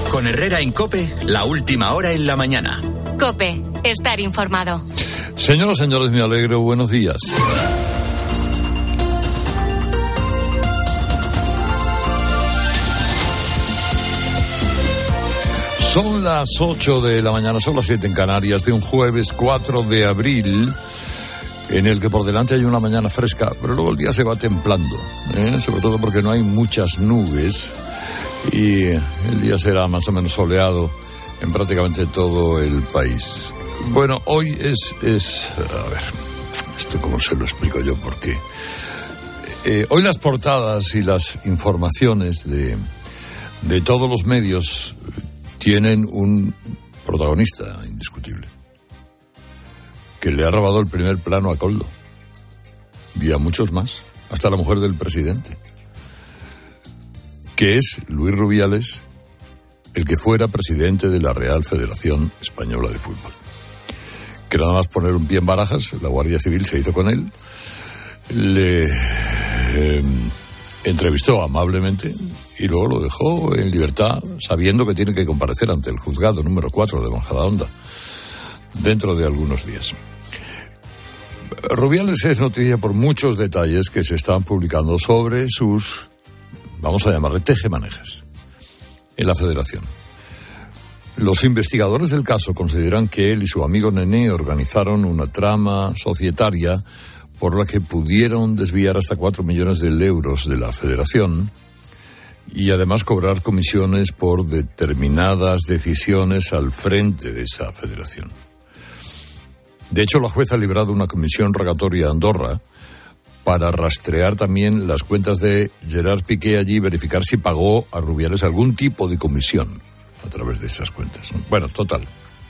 Con Herrera en COPE, la última hora en la mañana. COPE, estar informado. Señoras, señores, me alegro. Buenos días. Son las 8 de la mañana, son las 7 en Canarias, de un jueves 4 de abril, en el que por delante hay una mañana fresca, pero luego el día se va templando, sobre todo porque no hay muchas nubes y el día será más o menos soleado en prácticamente todo el país. Bueno, hoy es a ver, esto cómo se lo explico yo, porque hoy las portadas y las informaciones de todos los medios tienen un protagonista indiscutible, que le ha robado el primer plano a Koldo, y a muchos más, hasta la mujer del presidente, que es Luis Rubiales, el que fuera presidente de la Real Federación Española de Fútbol. Que nada más poner un pie en Barajas, la Guardia Civil se hizo con él, le entrevistó amablemente y luego lo dejó en libertad, sabiendo que tiene que comparecer ante el juzgado número 4 de Majadahonda dentro de algunos días. Rubiales es noticia por muchos detalles que se están publicando sobre sus, vamos a llamarle, tejemanejes en la Federación. Los investigadores del caso consideran que él y su amigo Nené organizaron una trama societaria por la que pudieron desviar hasta 4 millones de euros de la Federación y además cobrar comisiones por determinadas decisiones al frente de esa federación. De hecho, la jueza ha librado una comisión rogatoria a Andorra para rastrear también las cuentas de Gerard Piqué allí y verificar si pagó a Rubiales algún tipo de comisión a través de esas cuentas. Bueno, total.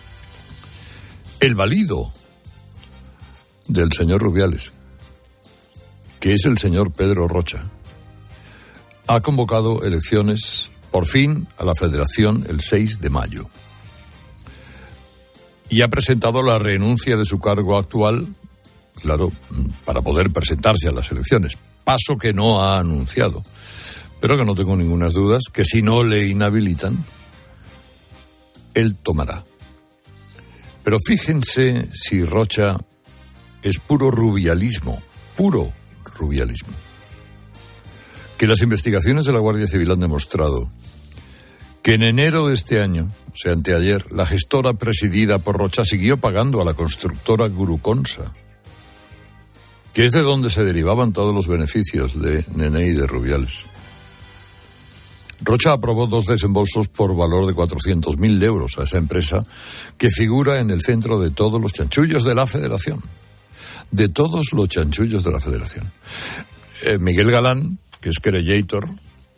El valido del señor Rubiales, que es el señor Pedro Rocha, ha convocado elecciones, por fin, a la Federación el 6 de mayo. Y ha presentado la renuncia de su cargo actual, claro, para poder presentarse a las elecciones. Paso que no ha anunciado, pero que no tengo ninguna duda que si no le inhabilitan, él tomará. Pero fíjense si Rocha es puro rubialismo, que las investigaciones de la Guardia Civil han demostrado que en enero de este año, o sea, anteayer, la gestora presidida por Rocha siguió pagando a la constructora Guruconsa, que es de donde se derivaban todos los beneficios de Nené y de Rubiales. Rocha aprobó 2 desembolsos por valor de 400.000 euros a esa empresa que figura en el centro de todos los chanchullos de la Federación. De todos los chanchullos de la Federación. Miguel Galán, que es querellator,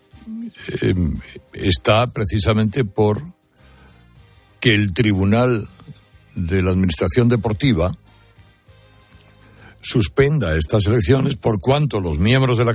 está precisamente por que el Tribunal de la Administración Deportiva suspenda estas elecciones por cuanto los miembros de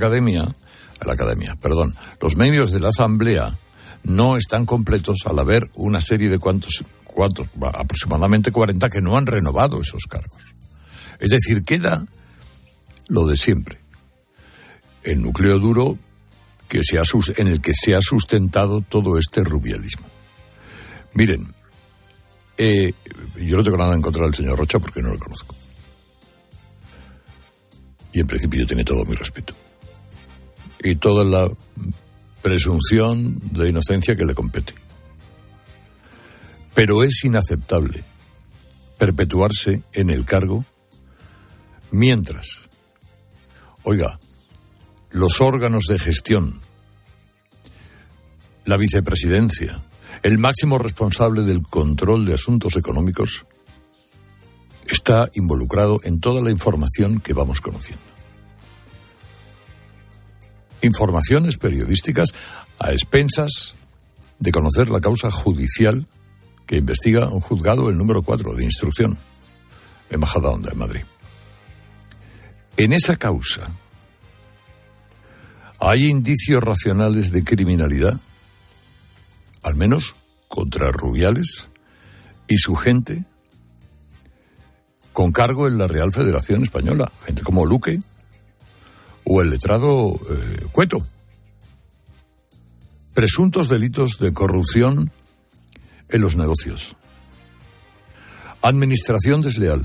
los miembros de la Asamblea no están completos al haber una serie de aproximadamente 40 que no han renovado esos cargos. Es decir, queda lo de siempre. El núcleo duro en el que se ha sustentado todo este rubialismo. Miren, yo no tengo nada en contra del señor Rocha porque no lo conozco. Y en principio tiene todo mi respeto. Y toda la presunción de inocencia que le compete. Pero es inaceptable perpetuarse en el cargo mientras, oiga, los órganos de gestión, la vicepresidencia, el máximo responsable del control de asuntos económicos, está involucrado en toda la información que vamos conociendo. Informaciones periodísticas a expensas de conocer la causa judicial que investiga un juzgado, el número 4 de instrucción, en Majadahonda, en Madrid. En esa causa hay indicios racionales de criminalidad, al menos contra Rubiales y su gente, con cargo en la Real Federación Española, gente como Luque o el letrado Cueto. Presuntos delitos de corrupción en los negocios, administración desleal,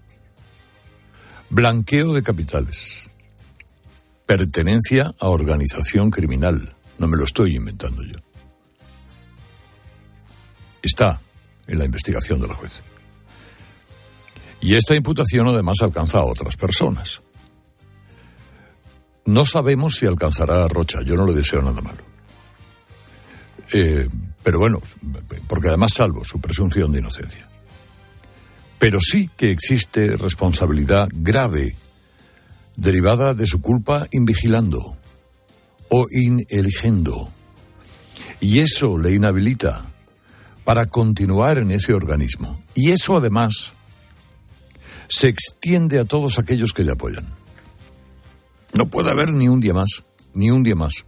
blanqueo de capitales, pertenencia a organización criminal. No me lo estoy inventando yo. Está en la investigación de la juez. Y esta imputación además alcanza a otras personas. No sabemos si alcanzará a Rocha, yo no le deseo nada malo. Pero bueno, porque además salvo su presunción de inocencia. Pero sí que existe responsabilidad grave derivada de su culpa invigilando o ineligiendo. Y eso le inhabilita para continuar en ese organismo. Y eso además se extiende a todos aquellos que le apoyan. No puede haber ni un día más, ni un día más.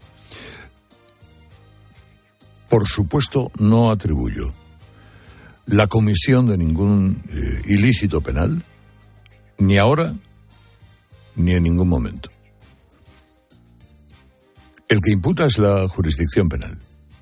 Por supuesto, no atribuyo la comisión de ningún ilícito penal, ni ahora, ni en ningún momento. El que imputa es la jurisdicción penal.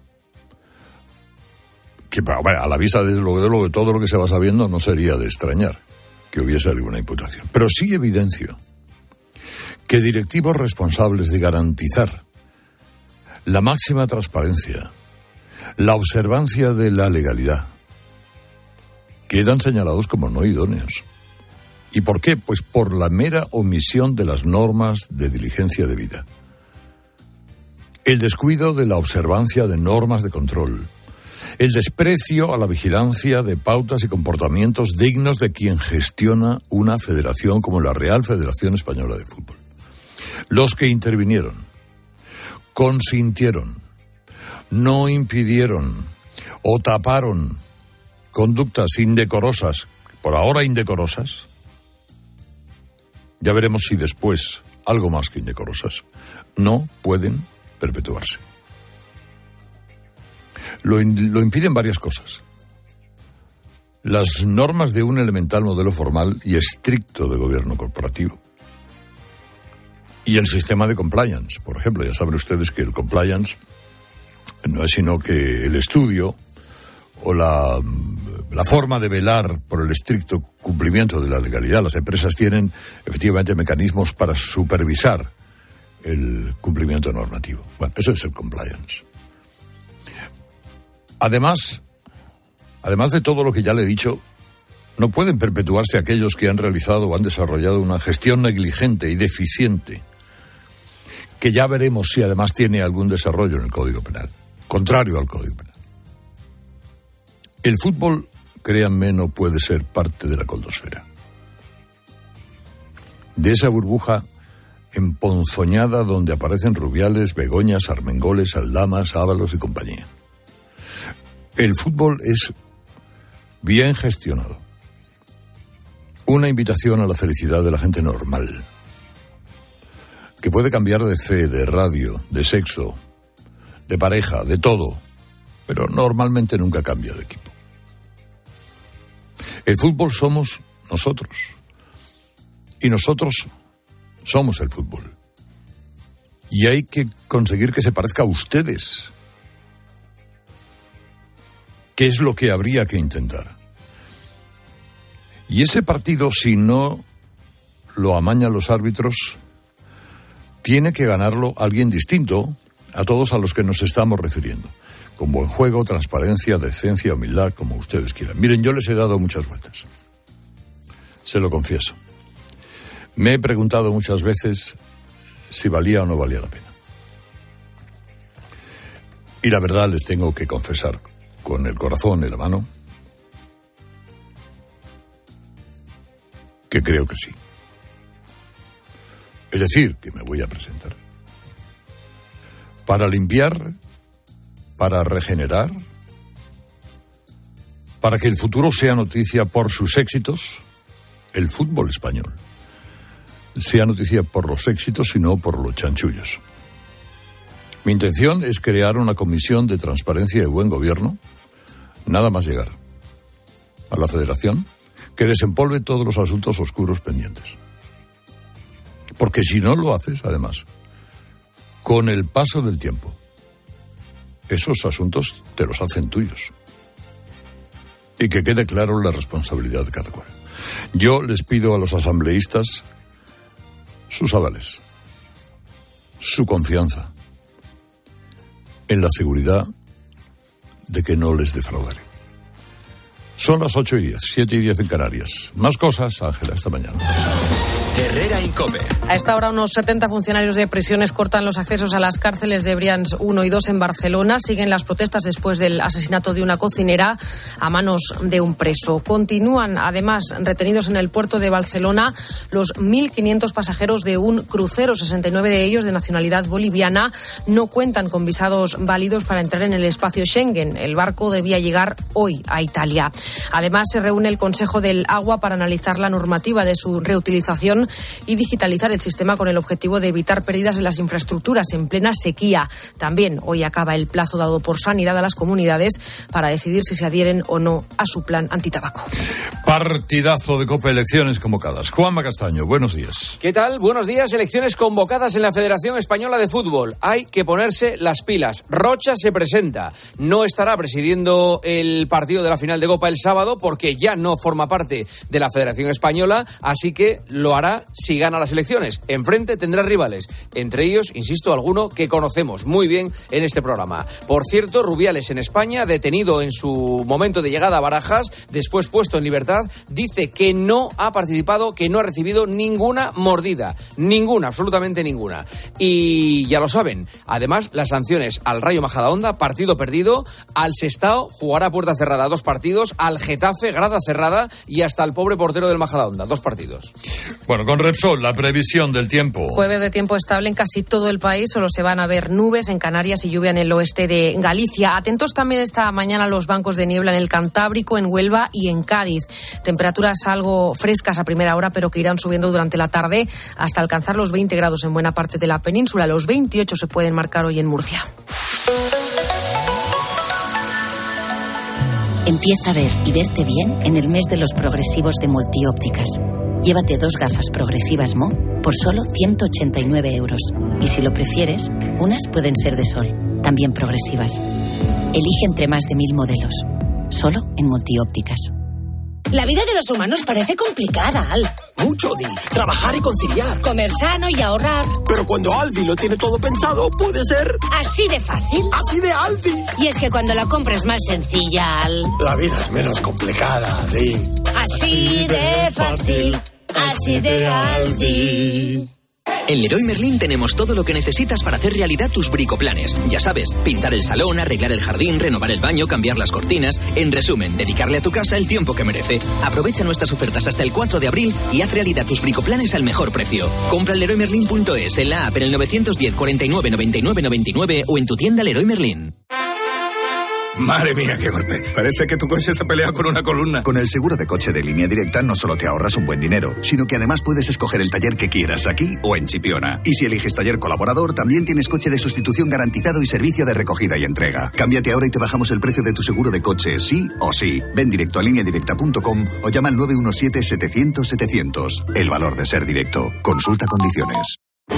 Que a la vista de todo lo que se va sabiendo no sería de extrañar que hubiese alguna imputación. Pero sí evidencio que directivos responsables de garantizar la máxima transparencia, la observancia de la legalidad, quedan señalados como no idóneos. ¿Y por qué? Pues por la mera omisión de las normas de diligencia debida. El descuido de la observancia de normas de control. El desprecio a la vigilancia de pautas y comportamientos dignos de quien gestiona una federación como la Real Federación Española de Fútbol. Los que intervinieron, consintieron, no impidieron o taparon conductas indecorosas, por ahora indecorosas, ya veremos si después algo más que indecorosas, no pueden perpetuarse. Lo impiden varias cosas. Las normas de un elemental modelo formal y estricto de gobierno corporativo. Y el sistema de compliance, por ejemplo. Ya saben ustedes que el compliance no es sino que el estudio o la forma de velar por el estricto cumplimiento de la legalidad. Las empresas tienen efectivamente mecanismos para supervisar el cumplimiento normativo. Bueno, eso es el compliance. Además de todo lo que ya le he dicho, no pueden perpetuarse aquellos que han realizado o han desarrollado una gestión negligente y deficiente, que ya veremos si además tiene algún desarrollo en el Código Penal, contrario al Código Penal. El fútbol, créanme, no puede ser parte de la coldosfera, de esa burbuja emponzoñada donde aparecen Rubiales, Begoñas, Armengoles, Aldamas, Ábalos y compañía. El fútbol es bien gestionado. Una invitación a la felicidad de la gente normal, que puede cambiar de fe, de radio, de sexo, de pareja, de todo, pero normalmente nunca cambia de equipo. El fútbol somos nosotros, y nosotros somos el fútbol. Y hay que conseguir que se parezca a ustedes. ¿Qué es lo que habría que intentar? Y ese partido, si no lo amañan los árbitros, tiene que ganarlo alguien distinto a todos a los que nos estamos refiriendo. Con buen juego, transparencia, decencia, humildad, como ustedes quieran. Miren, yo les he dado muchas vueltas. Se lo confieso. Me he preguntado muchas veces si valía o no valía la pena. Y la verdad les tengo que confesar, con el corazón en la mano, que creo que sí. Es decir, que me voy a presentar. Para limpiar, para regenerar, para que el futuro sea noticia por sus éxitos, el fútbol español sea noticia por los éxitos y no por los chanchullos. Mi intención es crear una comisión de transparencia y buen gobierno, nada más llegar a la Federación, que desempolve todos los asuntos oscuros pendientes. Porque si no lo haces, además, con el paso del tiempo, esos asuntos te los hacen tuyos. y que quede claro la responsabilidad de cada cual. Yo les pido a los asambleístas sus avales, su confianza en la seguridad de que no les defraudaré. Son las 8:10, 7:10 en Canarias. Más cosas, Ángela, esta mañana. Herrera Incope. A esta hora unos 70 funcionarios de prisiones cortan los accesos a las cárceles de Brians 1 y 2 en Barcelona. Siguen las protestas después del asesinato de una cocinera a manos de un preso. Continúan además retenidos en el puerto de Barcelona los 1.500 pasajeros de un crucero. 69 de ellos de nacionalidad boliviana no cuentan con visados válidos para entrar en el espacio Schengen. El barco debía llegar hoy a Italia. Además se reúne el Consejo del Agua para analizar la normativa de su reutilización y digitalizar el sistema con el objetivo de evitar pérdidas en las infraestructuras en plena sequía. También hoy acaba el plazo dado por Sanidad a las comunidades para decidir si se adhieren o no a su plan antitabaco. Partidazo de Copa, elecciones convocadas. Juanma Castaño, buenos días. ¿Qué tal? Buenos días. Elecciones convocadas en la Federación Española de Fútbol. Hay que ponerse las pilas. Rocha se presenta. No estará presidiendo el partido de la final de Copa el sábado porque ya no forma parte de la Federación Española, así que lo hará si gana las elecciones. Enfrente tendrá rivales, entre ellos, insisto, alguno que conocemos muy bien en este programa. Por cierto, Rubiales en España, detenido en su momento de llegada a Barajas, después puesto en libertad, dice que no ha participado, que no ha recibido ninguna mordida. Ninguna, absolutamente ninguna. Y ya lo saben, además, las sanciones al Rayo Majadahonda, partido perdido, al Sestao, jugará puerta cerrada 2 partidos, al Getafe, grada cerrada, y hasta el pobre portero del Majadahonda, 2 partidos. Bueno, con Repsol, la previsión del tiempo. Jueves de tiempo estable en casi todo el país, solo se van a ver nubes en Canarias y lluvia en el oeste de Galicia. Atentos también esta mañana a los bancos de niebla en el Cantábrico, en Huelva y en Cádiz. Temperaturas algo frescas a primera hora, pero que irán subiendo durante la tarde hasta alcanzar los 20 grados en buena parte de la península. Los 28 se pueden marcar hoy en Murcia. Empieza a ver y verte bien en el mes de los progresivos de Multiópticas. Llévate 2 gafas progresivas Mo por solo 189 euros. Y si lo prefieres, unas pueden ser de sol, también progresivas. Elige entre más de 1000 modelos. Solo en Multiópticas. La vida de los humanos parece complicada, Al. Mucho, Di. Trabajar y conciliar. Comer sano y ahorrar. Pero cuando Aldi lo tiene todo pensado, puede ser... Así de fácil. ¡Así de Aldi! Y es que cuando la compra es más sencilla, Al. La vida es menos complicada, Di. Así de fácil. Así de Aldi. En Leroy Merlin tenemos todo lo que necesitas para hacer realidad tus bricoplanes. Ya sabes, pintar el salón, arreglar el jardín, renovar el baño, cambiar las cortinas. En resumen, dedicarle a tu casa el tiempo que merece. Aprovecha nuestras ofertas hasta el 4 de abril y haz realidad tus bricoplanes al mejor precio. Compra en leroymerlin.es, en la app, en el 910 49 99 99 o en tu tienda Leroy Merlin. Madre mía, qué golpe. Parece que tu coche se pelea con una columna. Con el seguro de coche de Línea Directa no solo te ahorras un buen dinero, sino que además puedes escoger el taller que quieras aquí o en Chipiona. Y si eliges taller colaborador, también tienes coche de sustitución garantizado y servicio de recogida y entrega. Cámbiate ahora y te bajamos el precio de tu seguro de coche, sí o sí. Ven directo a lineadirecta.com o llama al 917-700-700. El valor de ser directo. Consulta condiciones.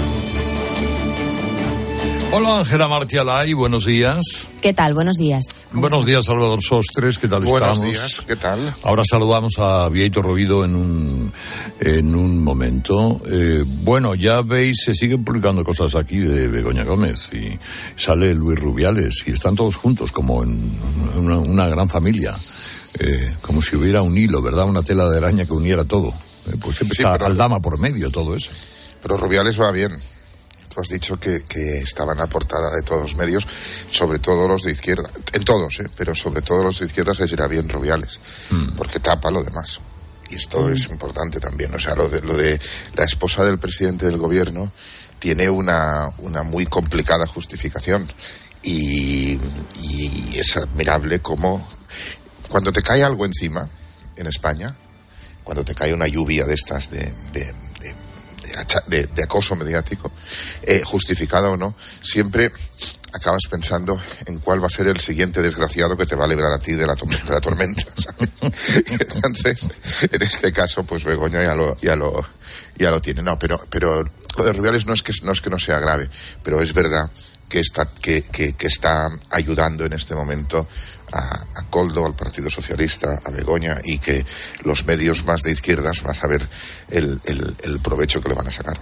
Hola, Ángela Martialay, buenos días. ¿Qué tal? Buenos días. Buenos días, Salvador Sostres, ¿qué tal estamos? Buenos días, ¿qué tal? Ahora saludamos a Bieito Rovido en un momento. Bueno, ya veis, se siguen publicando cosas aquí de Begoña Gómez y sale Luis Rubiales y están todos juntos como en una gran familia. Como si hubiera un hilo, ¿verdad? Una tela de araña que uniera todo. Pues siempre está Aldama por medio, todo eso. Pero Rubiales va bien. Tú has dicho que estaban a portada de todos los medios, sobre todo los de izquierda. En todos, pero sobre todo los de izquierda se irá bien Rubiales, porque tapa lo demás. Y esto es importante también. O sea, lo de la esposa del presidente del gobierno tiene una muy complicada justificación. Y es admirable cómo cuando te cae algo encima, en España, cuando te cae una lluvia de estas de acoso mediático, justificada o no, siempre acabas pensando en cuál va a ser el siguiente desgraciado que te va a librar a ti de la tormenta, ¿sabes? Entonces, en este caso, pues Begoña ya lo tiene. No, pero lo de Rubiales no es que no sea grave, pero es verdad que está ayudando en este momento a Koldo, al Partido Socialista, a Begoña, y que los medios más de izquierdas van a saber el provecho que le van a sacar.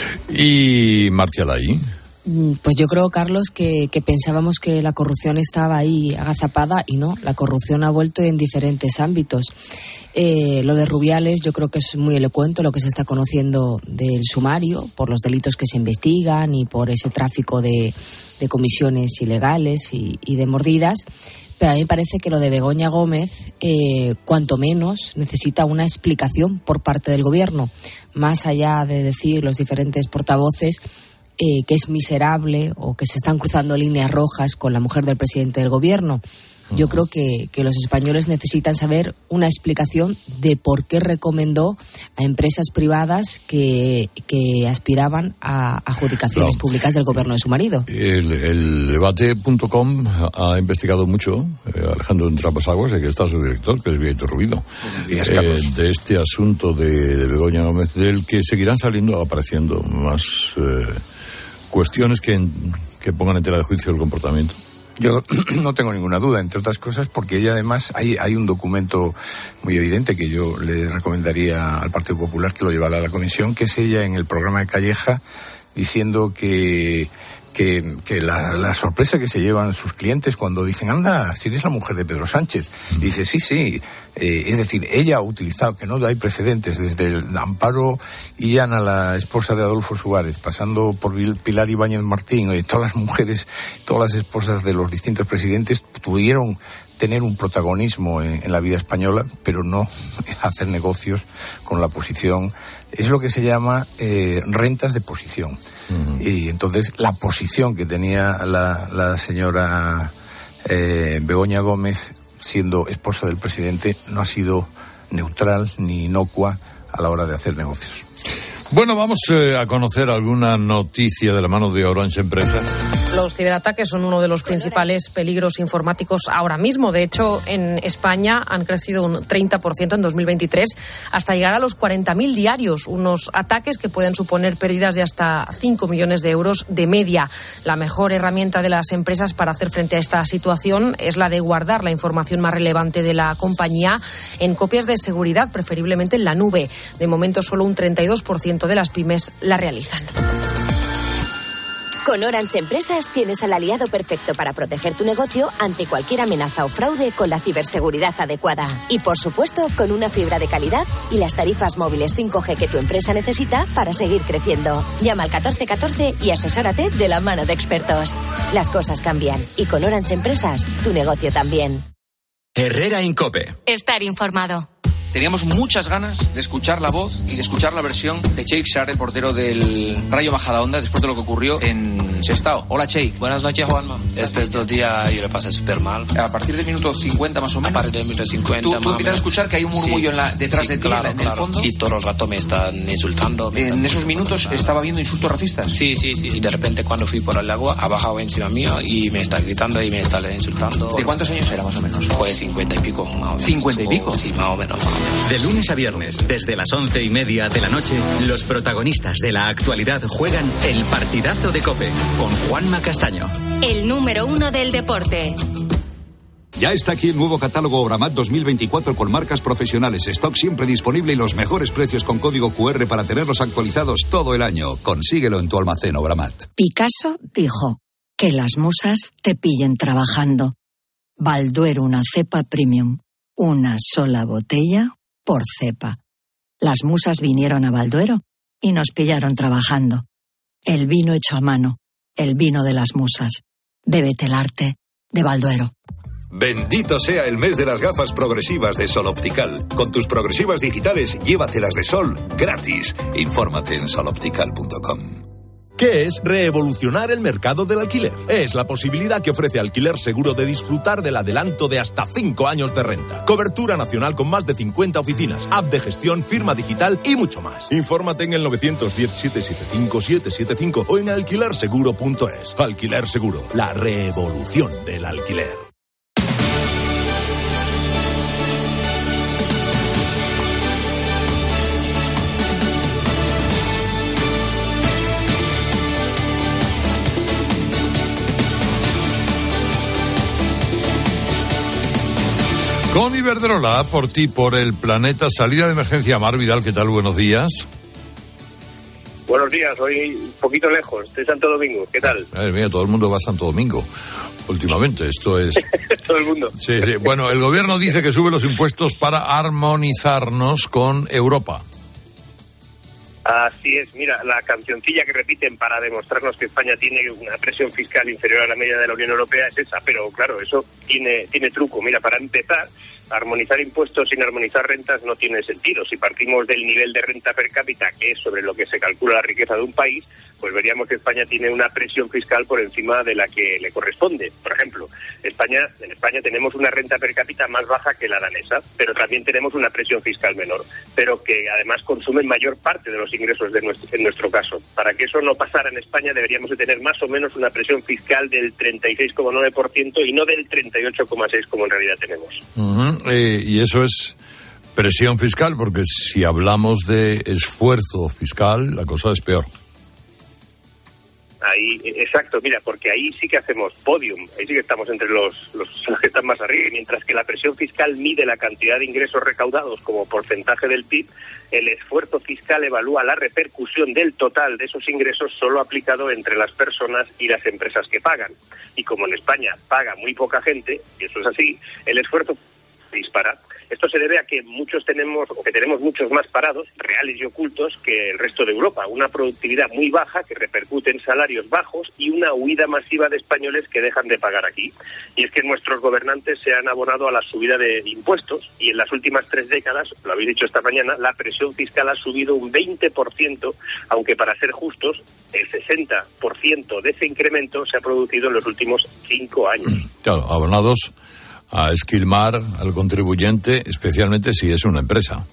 ¿Y Martialay? Pues yo creo, Carlos, que pensábamos que la corrupción estaba ahí agazapada y no, la corrupción ha vuelto en diferentes ámbitos. Lo de Rubiales yo creo que es muy elocuente lo que se está conociendo del sumario por los delitos que se investigan y por ese tráfico de comisiones ilegales y de mordidas. Pero a mí me parece que lo de Begoña Gómez, cuanto menos, necesita una explicación por parte del Gobierno, más allá de decir los diferentes portavoces que es miserable o que se están cruzando líneas rojas con la mujer del presidente del Gobierno. Yo creo que los españoles necesitan saber una explicación de por qué recomendó a empresas privadas que aspiraban a adjudicaciones públicas del gobierno de su marido. El debate.com ha investigado mucho, Alejandro Entrapasaguas, que está su director, que es Víctor Rubido, de este asunto de Begoña Gómez, del que seguirán apareciendo más cuestiones que pongan en tela de juicio el comportamiento. Yo no tengo ninguna duda, entre otras cosas, porque ella además hay un documento muy evidente que yo le recomendaría al Partido Popular que lo llevara a la comisión, que es ella en el programa de Calleja diciendo que la sorpresa que se llevan sus clientes cuando dicen, anda, si eres la mujer de Pedro Sánchez. Y dice, sí. Es decir, ella ha utilizado, que no hay precedentes, desde el Amparo Illana, la esposa de Adolfo Suárez, pasando por Pilar Ibáñez Martín, y todas las mujeres, todas las esposas de los distintos presidentes pudieron tener un protagonismo en la vida española, pero no hacer negocios con la posición. Es lo que se llama rentas de posición. Y entonces la posición que tenía la señora Begoña Gómez, siendo esposa del presidente, no ha sido neutral ni inocua a la hora de hacer negocios. Bueno, vamos a conocer alguna noticia de la mano de Orange Empresas. Los ciberataques son uno de los principales peligros informáticos ahora mismo. De hecho, en España han crecido un 30% en 2023 hasta llegar a los 40.000 diarios. Unos ataques que pueden suponer pérdidas de hasta 5 millones de euros de media. La mejor herramienta de las empresas para hacer frente a esta situación es la de guardar la información más relevante de la compañía en copias de seguridad, preferiblemente en la nube. De momento, solo un 32% de las pymes la realizan. Con Orange Empresas tienes al aliado perfecto para proteger tu negocio ante cualquier amenaza o fraude con la ciberseguridad adecuada. Y por supuesto, con una fibra de calidad y las tarifas móviles 5G que tu empresa necesita para seguir creciendo. Llama al 1414 y asesórate de la mano de expertos. Las cosas cambian y con Orange Empresas, tu negocio también. Herrera Incope. Estar informado. Teníamos muchas ganas de escuchar la voz y de escuchar la versión de Cheikh Sarr, el portero del Rayo Majadahonda, después de lo que ocurrió en Sestao. Hola, Cheikh. Buenas noches, Juanma. Estos 2 días yo le pasé súper mal. A partir del minuto 50 más o menos. A partir del minuto 50 ¿Tú empiezas a escuchar que hay un murmullo detrás de ti, en el fondo? Y todo el rato me están insultando. ¿En esos minutos estaba viendo insultos racistas? Sí. Y de repente cuando fui por el agua, ha bajado encima mío y me está gritando y me está insultando. ¿De cuántos años era más o menos? Pues 50 y pico. Más o menos. ¿50 y pico? Sí, más o menos. De lunes a viernes, desde las 11:30 de la noche, los protagonistas de la actualidad juegan el partidazo de COPE con Juanma Castaño. El número 1 del deporte. Ya está aquí el nuevo catálogo Obramat 2024 con marcas profesionales, stock siempre disponible y los mejores precios con código QR para tenerlos actualizados todo el año. Consíguelo en tu almacén Obramat. Picasso dijo que las musas te pillen trabajando. Balduero, una cepa premium, una sola botella por cepa. Las musas vinieron a Balduero y nos pillaron trabajando. El vino hecho a mano, el vino de las musas. Bébete el arte de Balduero. Bendito sea el mes de las gafas progresivas de Sol Optical. Con tus progresivas digitales, llévatelas de sol gratis. Infórmate en soloptical.com. ¿Qué es revolucionar el mercado del alquiler? Es la posibilidad que ofrece Alquiler Seguro de disfrutar del adelanto de hasta 5 años de renta. Cobertura nacional con más de 50 oficinas, app de gestión, firma digital y mucho más. Infórmate en el 910-775-775 o en alquilerseguro.es. Alquiler Seguro, la revolución del alquiler. Con Iberdrola, por ti, por el planeta. Salida de emergencia. Mar Vidal, ¿qué tal? Buenos días. Buenos días, hoy un poquito lejos, de Santo Domingo, ¿qué tal? Mira, todo el mundo va a Santo Domingo últimamente, esto es... Todo el mundo. Sí. Bueno, el gobierno dice que sube los impuestos para armonizarnos con Europa. Así es, mira, la cancioncilla que repiten para demostrarnos que España tiene una presión fiscal inferior a la media de la Unión Europea es esa, pero claro, eso tiene truco. Mira, para empezar, armonizar impuestos sin armonizar rentas no tiene sentido. Si partimos del nivel de renta per cápita, que es sobre lo que se calcula la riqueza de un país, pues veríamos que España tiene una presión fiscal por encima de la que le corresponde. Por ejemplo, en España tenemos una renta per cápita más baja que la danesa, pero también tenemos una presión fiscal menor, pero que además consumen mayor parte de los ingresos en nuestro caso. Para que eso no pasara en España deberíamos de tener más o menos una presión fiscal del 36,9% y no del 38,6% como en realidad tenemos. Y eso es presión fiscal, porque si hablamos de esfuerzo fiscal, la cosa es peor. Ahí, exacto, mira, porque ahí sí que hacemos podium, ahí sí que estamos entre los que están más arriba, mientras que la presión fiscal mide la cantidad de ingresos recaudados como porcentaje del PIB, el esfuerzo fiscal evalúa la repercusión del total de esos ingresos solo aplicado entre las personas y las empresas que pagan. Y como en España paga muy poca gente, y eso es así, el esfuerzo dispara. Esto se debe a que tenemos muchos más parados, reales y ocultos, que el resto de Europa. Una productividad muy baja que repercute en salarios bajos y una huida masiva de españoles que dejan de pagar aquí. Y es que nuestros gobernantes se han abonado a la subida de impuestos y en las últimas 3 décadas, lo habéis dicho esta mañana, la presión fiscal ha subido un 20%, aunque para ser justos, el 60% de ese incremento se ha producido en los últimos 5 años. Claro, abonados a esquilmar al contribuyente, especialmente si es una empresa.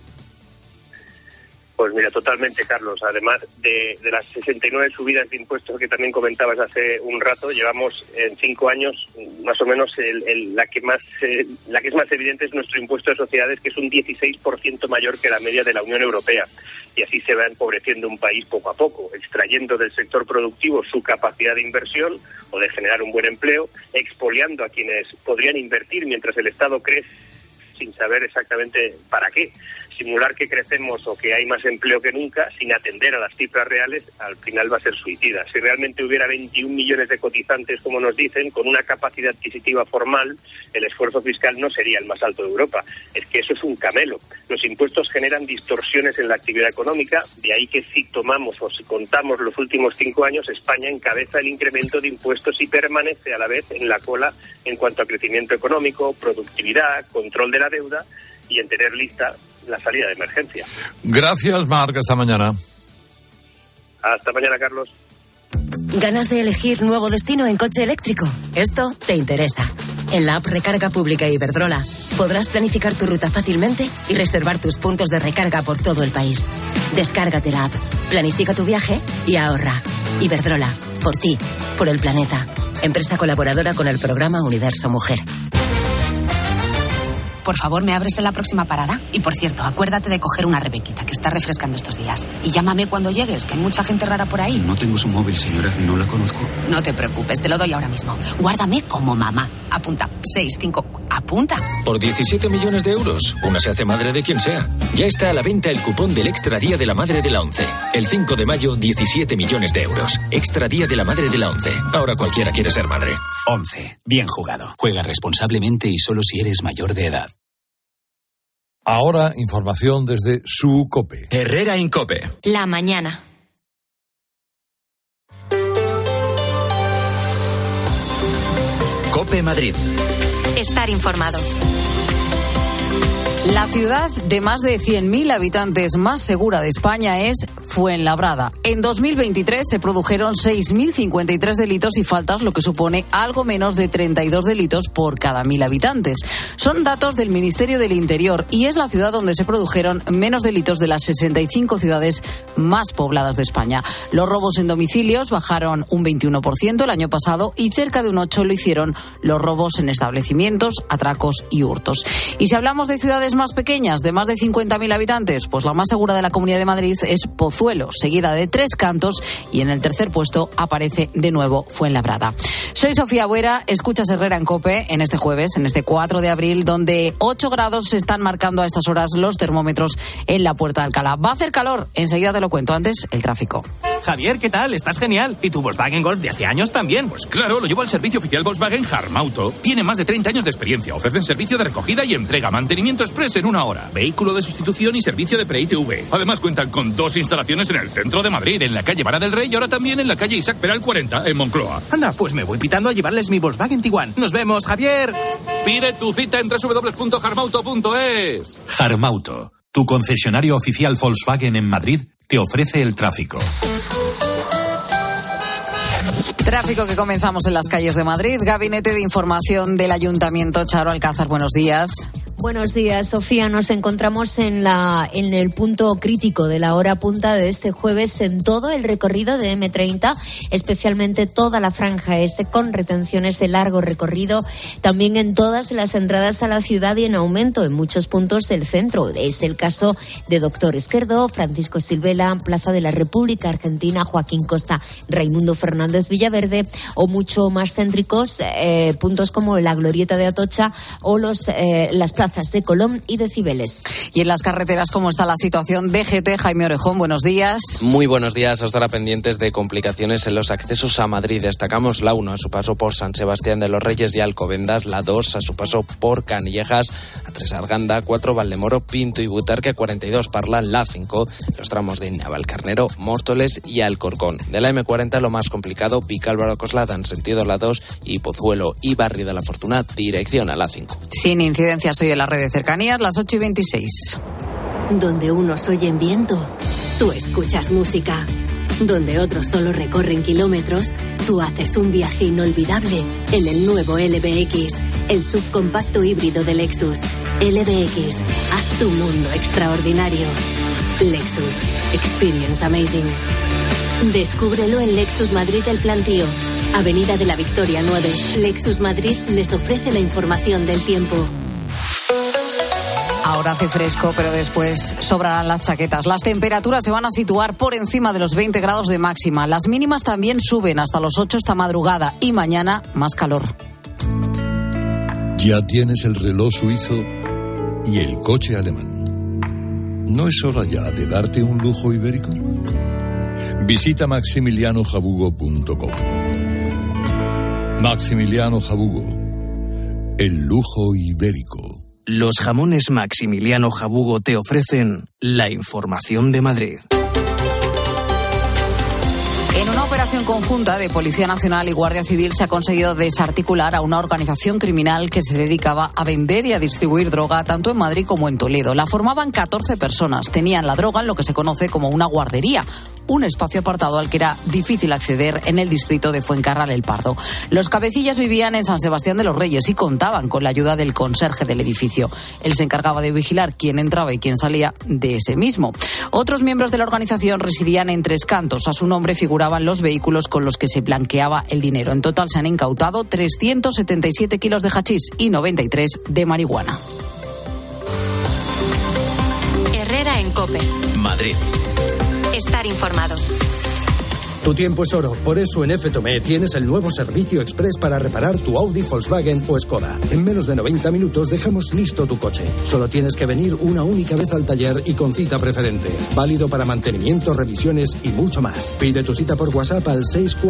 Pues mira, totalmente, Carlos. Además de las 69 subidas de impuestos que también comentabas hace un rato, llevamos en 5 años más o menos la que es más evidente es nuestro impuesto de sociedades, que es un 16% mayor que la media de la Unión Europea. Y así se va empobreciendo un país poco a poco, extrayendo del sector productivo su capacidad de inversión o de generar un buen empleo, expoliando a quienes podrían invertir mientras el Estado crece sin saber exactamente para qué. Simular que crecemos o que hay más empleo que nunca sin atender a las cifras reales, al final va a ser suicida. Si realmente hubiera 21 millones de cotizantes, como nos dicen, con una capacidad adquisitiva formal, el esfuerzo fiscal no sería el más alto de Europa. Es que eso es un camelo. Los impuestos generan distorsiones en la actividad económica, de ahí que si tomamos o si contamos los últimos 5 años, España encabeza el incremento de impuestos y permanece a la vez en la cola en cuanto a crecimiento económico, productividad, control de la deuda y en tener lista la salida de emergencia. Gracias, Marc. Hasta mañana. Hasta mañana, Carlos. ¿Ganas de elegir nuevo destino en coche eléctrico? Esto te interesa. En la app Recarga Pública Iberdrola podrás planificar tu ruta fácilmente y reservar tus puntos de recarga por todo el país. Descárgate la app, planifica tu viaje y ahorra. Iberdrola, por ti, por el planeta. Empresa colaboradora con el programa Universo Mujer. Por favor, ¿me abres en la próxima parada? Y por cierto, acuérdate de coger una Rebequita, que está refrescando estos días. Y llámame cuando llegues, que hay mucha gente rara por ahí. No tengo su móvil, señora, no la conozco. No te preocupes, te lo doy ahora mismo. Guárdame como mamá. Apunta, 65... Apunta. Por 17 millones de euros, una se hace madre de quien sea. Ya está a la venta el cupón del Extra Día de la Madre de la ONCE. El 5 de mayo, 17 millones de euros. Extra Día de la Madre de la ONCE. Ahora cualquiera quiere ser madre. ONCE. Bien jugado. Juega responsablemente y solo si eres mayor de edad. Ahora, información desde su COPE. Herrera Incope. La mañana. COPE Madrid. Estar informado. La ciudad de más de 100.000 habitantes más segura de España es Fuenlabrada. En 2023 se produjeron 6.053 delitos y faltas, lo que supone algo menos de 32 delitos por cada 1.000 habitantes. Son datos del Ministerio del Interior y es la ciudad donde se produjeron menos delitos de las 65 ciudades más pobladas de España. Los robos en domicilios bajaron un 21% el año pasado y cerca de un 8% lo hicieron los robos en establecimientos, atracos y hurtos. Y si hablamos de ciudades más pequeñas, de más de 50.000 habitantes, pues la más segura de la Comunidad de Madrid es Pozuelo Pozuelo, seguida de Tres Cantos, y en el tercer puesto aparece de nuevo Fuenlabrada. Soy Sofía Buera, escuchas Herrera en COPE en este jueves, en este 4 de abril, donde 8 grados se están marcando a estas horas los termómetros en la Puerta de Alcalá. Va a hacer calor, enseguida te lo cuento. Antes, el tráfico. Javier, ¿qué tal? Estás genial. ¿Y tu Volkswagen Golf de hace años también? Pues claro, lo llevo al servicio oficial Volkswagen Harmauto. Tiene más de 30 años de experiencia. Ofrecen servicio de recogida y entrega, mantenimiento express en 1 hora, vehículo de sustitución y servicio de pre-ITV. Además cuentan con 2 instalaciones en el centro de Madrid, en la calle Vara del Rey y ahora también en la calle Isaac Peral 40, en Moncloa. Anda, pues me voy pitando a llevarles mi Volkswagen Tiguan. ¡Nos vemos, Javier! Pide tu cita en www.harmauto.es. Harmauto, tu concesionario oficial Volkswagen en Madrid, te ofrece el tráfico. Tráfico que comenzamos en las calles de Madrid. Gabinete de Información del Ayuntamiento. Charo Alcázar, buenos días. Buenos días, Sofía. Nos encontramos en el punto crítico de la hora punta de este jueves en todo el recorrido de M30, especialmente toda la franja este con retenciones de largo recorrido, también en todas las entradas a la ciudad y en aumento en muchos puntos del centro. Es el caso de Doctor Esquerdo, Francisco Silvela, Plaza de la República Argentina, Joaquín Costa, Raimundo Fernández Villaverde, o mucho más céntricos puntos como la Glorieta de Atocha o las plazas de Colón y de Cibeles. Y en las carreteras, ¿cómo está la situación? DGT, Jaime Orejón, buenos días. Muy buenos días. Hasta ahora pendientes de complicaciones en los accesos a Madrid. Destacamos la 1 a su paso por San Sebastián de los Reyes y Alcobendas, la 2 a su paso por Canillejas, a 3 Arganda, 4 Valdemoro, Pinto y Butarque, 42 Parla, la 5, los tramos de Navalcarnero, Móstoles y Alcorcón. De la M40 lo más complicado, Vicálvaro Coslada en sentido la 2 y Pozuelo y Barrio de la Fortuna, dirección a la 5. Sin incidencias hoy en la red de cercanías, las 8:26. Donde unos oyen viento, tú escuchas música. Donde otros solo recorren kilómetros, tú haces un viaje inolvidable en el nuevo LBX, el subcompacto híbrido de Lexus. LBX, haz tu mundo extraordinario. Lexus, experience amazing. Descúbrelo en Lexus Madrid El Plantío, Avenida de la Victoria 9. Lexus Madrid les ofrece la información del tiempo. Ahora hace fresco, pero después sobrarán las chaquetas. Las temperaturas se van a situar por encima de los 20 grados de máxima. Las mínimas también suben hasta los 8 esta madrugada y mañana más calor. Ya tienes el reloj suizo y el coche alemán. ¿No es hora ya de darte un lujo ibérico? Visita maximilianojabugo.com. Maximiliano Jabugo, el lujo ibérico. Los jamones Maximiliano Jabugo te ofrecen la información de Madrid. En una operación conjunta de Policía Nacional y Guardia Civil se ha conseguido desarticular a una organización criminal que se dedicaba a vender y a distribuir droga tanto en Madrid como en Toledo. La formaban 14 personas. Tenían la droga en lo que se conoce como una guardería, un espacio apartado al que era difícil acceder en el distrito de Fuencarral el Pardo. Los cabecillas vivían en San Sebastián de los Reyes y contaban con la ayuda del conserje del edificio. Él se encargaba de vigilar quién entraba y quién salía de ese mismo. Otros miembros de la organización residían en Tres Cantos. A su nombre figuraban los vehículos con los que se blanqueaba el dinero. En total se han incautado 377 kilos de hachís y 93 de marihuana. Herrera en COPE. Madrid. Estar informado. Tu tiempo es oro, por eso en F-Tomé tienes el nuevo servicio express para reparar tu Audi, Volkswagen o Skoda. En menos de 90 minutos dejamos listo tu coche. Solo tienes que venir una única vez al taller y con cita preferente. Válido para mantenimiento, revisiones y mucho más. Pide tu cita por WhatsApp al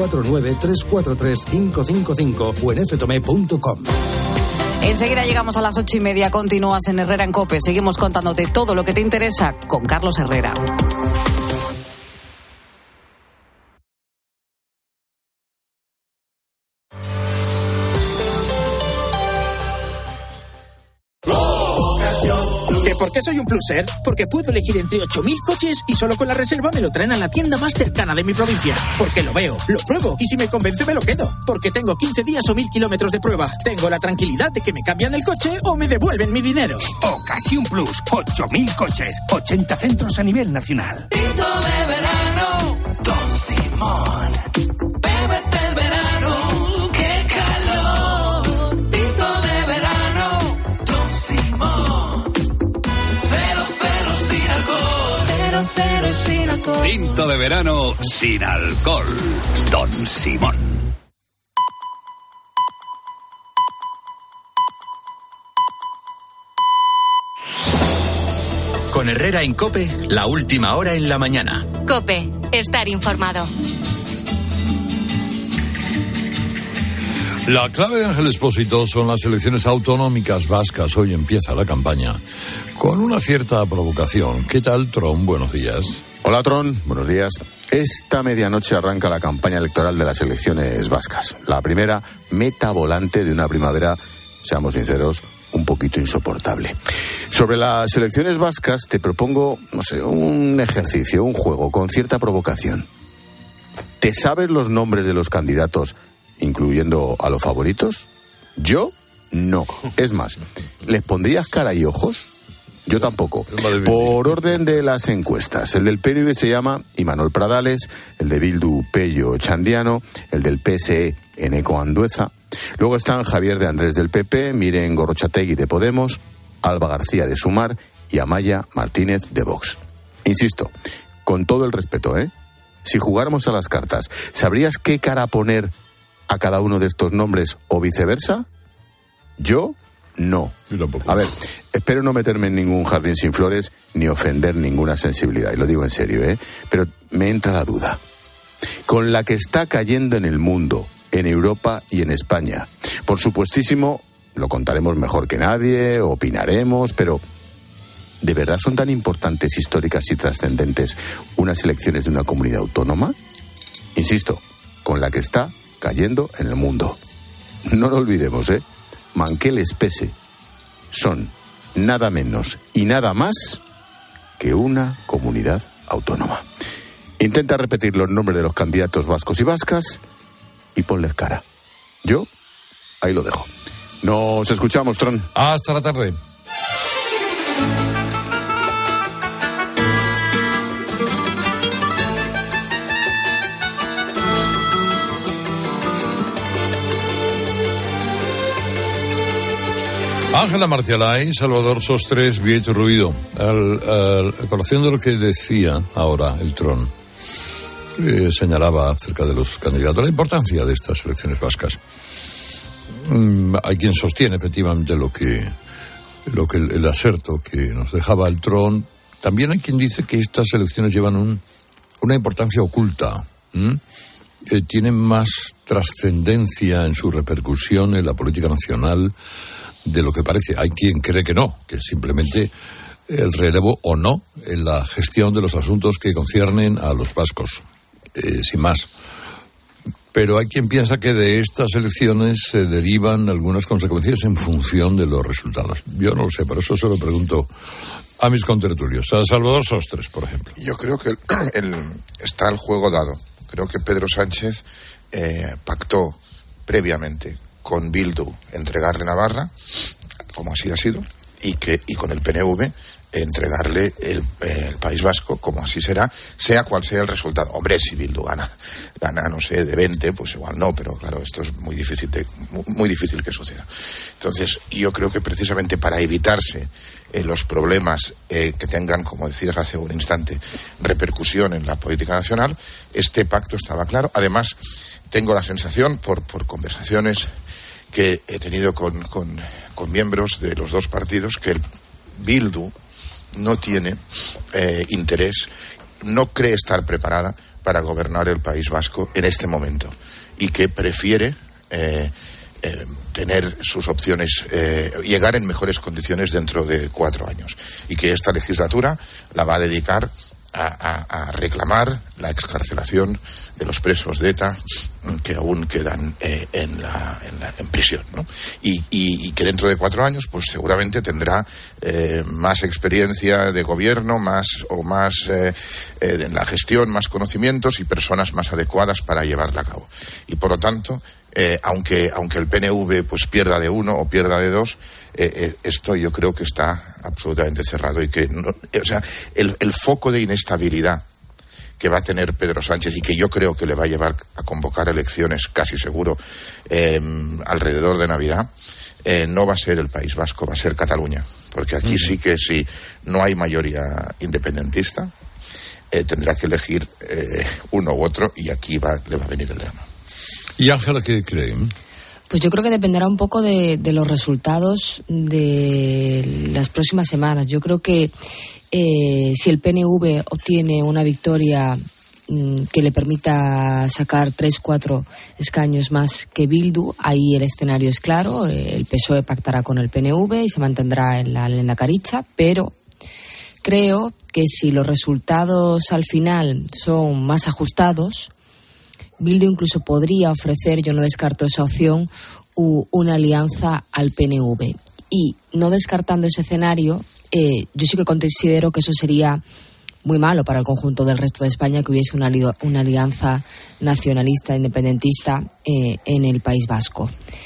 649-343-555 o en ftome.com. Enseguida llegamos a las 8:30. Continúas en Herrera en COPE. Seguimos contándote todo lo que te interesa con Carlos Herrera. ¿Por qué soy un pluser? Porque puedo elegir entre 8.000 coches y solo con la reserva me lo traen a la tienda más cercana de mi provincia. Porque lo veo, lo pruebo y si me convence me lo quedo. Porque tengo 15 días o 1.000 kilómetros de prueba. Tengo la tranquilidad de que me cambian el coche o me devuelven mi dinero. Ocasión Plus, 8.000 coches, 80 centros a nivel nacional. Tinto de verano, Don Simón. Bébete el verano, qué calor. Tinto de verano, Don Simón. Cero sin alcohol. 0 sin alcohol. Tinto de verano sin alcohol. Don Simón. Con Herrera en COPE, la última hora en la mañana. COPE, estar informado. La clave de Ángel Expósito son las elecciones autonómicas vascas. Hoy empieza la campaña con una cierta provocación. ¿Qué tal, Tron? Buenos días. Hola, Tron. Buenos días. Esta medianoche arranca la campaña electoral de las elecciones vascas. La primera meta volante de una primavera, seamos sinceros, un poquito insoportable. Sobre las elecciones vascas te propongo, no sé, un ejercicio, un juego con cierta provocación. ¿Te sabes los nombres de los candidatos, incluyendo a los favoritos? Yo no. Es más, ¿les pondrías cara y ojos? Yo tampoco. Por orden de las encuestas. El del PNV se llama Imanol Pradales, el de Bildu Pello Chandiano, el del PSE Eneko Andueza. Luego están Javier de Andrés del PP, Miren Gorrotxategi de Podemos, Alba García de Sumar y Amaya Martínez de Vox. Insisto, con todo el respeto, si jugáramos a las cartas, ¿sabrías qué cara poner a cada uno de estos nombres o viceversa? Yo no. Yo tampoco. A ver, espero no meterme en ningún jardín sin flores ni ofender ninguna sensibilidad, y lo digo en serio, pero me entra la duda. Con la que está cayendo en el mundo, en Europa y en España, por supuestísimo, lo contaremos mejor que nadie, opinaremos, pero ¿de verdad son tan importantes, históricas y trascendentes unas elecciones de una comunidad autónoma? Insisto, con la que está cayendo en el mundo. No lo olvidemos, Manqué les pese, son nada menos y nada más que una comunidad autónoma. Intenta repetir los nombres de los candidatos vascos y vascas y ponles cara. Yo ahí lo dejo. Nos escuchamos, Tron. Hasta la tarde. Ángela Martialay, Salvador Sostres, Vieto Ruido. A colación de lo que decía ahora el Tron, señalaba acerca de los candidatos, la importancia de estas elecciones vascas. Hay quien sostiene efectivamente lo que el aserto que nos dejaba el Tron. También hay quien dice que estas elecciones llevan una importancia oculta. Tienen más trascendencia en su repercusión en la política nacional de lo que parece. Hay quien cree que no, que simplemente el relevo o no en la gestión de los asuntos que conciernen a los vascos, sin más. Pero hay quien piensa que de estas elecciones se derivan algunas consecuencias en función de los resultados. Yo no lo sé, por eso se lo pregunto a mis contertulios, a Salvador Sostres, por ejemplo. Yo creo que está el juego dado. Creo que Pedro Sánchez pactó previamente con Bildu entregarle Navarra, como así ha sido, y con el PNV entregarle el País Vasco, como así será, sea cual sea el resultado. Hombre, si Bildu gana, no sé, de 20, pues igual no, pero claro, esto es muy difícil que suceda. Entonces, yo creo que precisamente para evitarse los problemas que tengan, como decías hace un instante, repercusión en la política nacional, este pacto estaba claro. Además, tengo la sensación, por conversaciones que he tenido con miembros de los dos partidos, que el Bildu no tiene interés, no cree estar preparada para gobernar el País Vasco en este momento, y que prefiere tener sus opciones, llegar en mejores condiciones dentro de 4 años, y que esta legislatura la va a dedicar a reclamar la excarcelación de los presos de ETA que aún quedan en prisión, ¿no? Y que dentro de 4 años pues seguramente tendrá más experiencia de gobierno, más en la gestión, más conocimientos y personas más adecuadas para llevarla a cabo. Y por lo tanto, aunque el PNV pues pierda de 1 o pierda de 2, esto yo creo que está absolutamente cerrado, y que el foco de inestabilidad que va a tener Pedro Sánchez, y que yo creo que le va a llevar a convocar elecciones casi seguro alrededor de Navidad, no va a ser el País Vasco, va a ser Cataluña, porque aquí sí que si no hay mayoría independentista, tendrá que elegir uno u otro, y aquí le va a venir el drama. ¿Y Ángela qué cree? Pues yo creo que dependerá un poco de los resultados de las próximas semanas. Yo creo que si el PNV obtiene una victoria que le permita sacar 3-4 escaños más que Bildu, ahí el escenario es claro. El PSOE pactará con el PNV y se mantendrá en la lehendakaritza, pero creo que si los resultados al final son más ajustados, Bildu incluso podría ofrecer, yo no descarto esa opción, una alianza al PNV. Y no descartando ese escenario, yo sí que considero que eso sería muy malo para el conjunto del resto de España, que hubiese una alianza nacionalista, independentista en el País Vasco.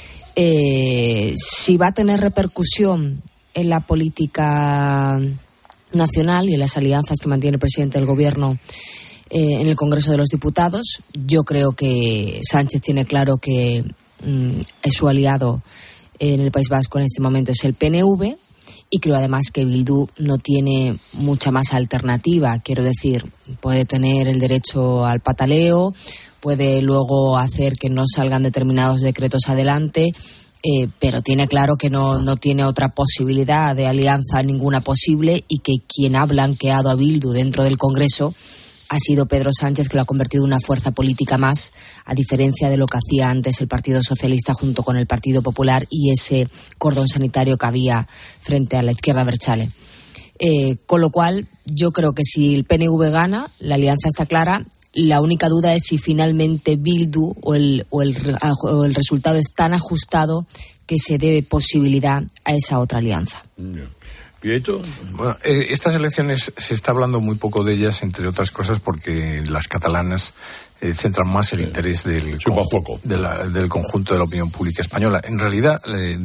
Si va a tener repercusión en la política nacional y en las alianzas que mantiene el presidente del Gobierno en el Congreso de los Diputados, yo creo que Sánchez tiene claro que su aliado en el País Vasco en este momento es el PNV, y creo además que Bildu no tiene mucha más alternativa. Quiero decir, puede tener el derecho al pataleo, puede luego hacer que no salgan determinados decretos adelante, pero tiene claro que no tiene otra posibilidad de alianza ninguna posible, y que quien ha blanqueado a Bildu dentro del Congreso ha sido Pedro Sánchez, que lo ha convertido en una fuerza política más, a diferencia de lo que hacía antes el Partido Socialista junto con el Partido Popular y ese cordón sanitario que había frente a la izquierda abertzale. Con lo cual, yo creo que si el PNV gana, la alianza está clara. La única duda es si finalmente Bildu o el resultado es tan ajustado que se dé posibilidad a esa otra alianza. ¿Pieto? Bueno, estas elecciones se está hablando muy poco de ellas, entre otras cosas porque las catalanas centran más el interés del conjunto de la opinión pública española. En realidad,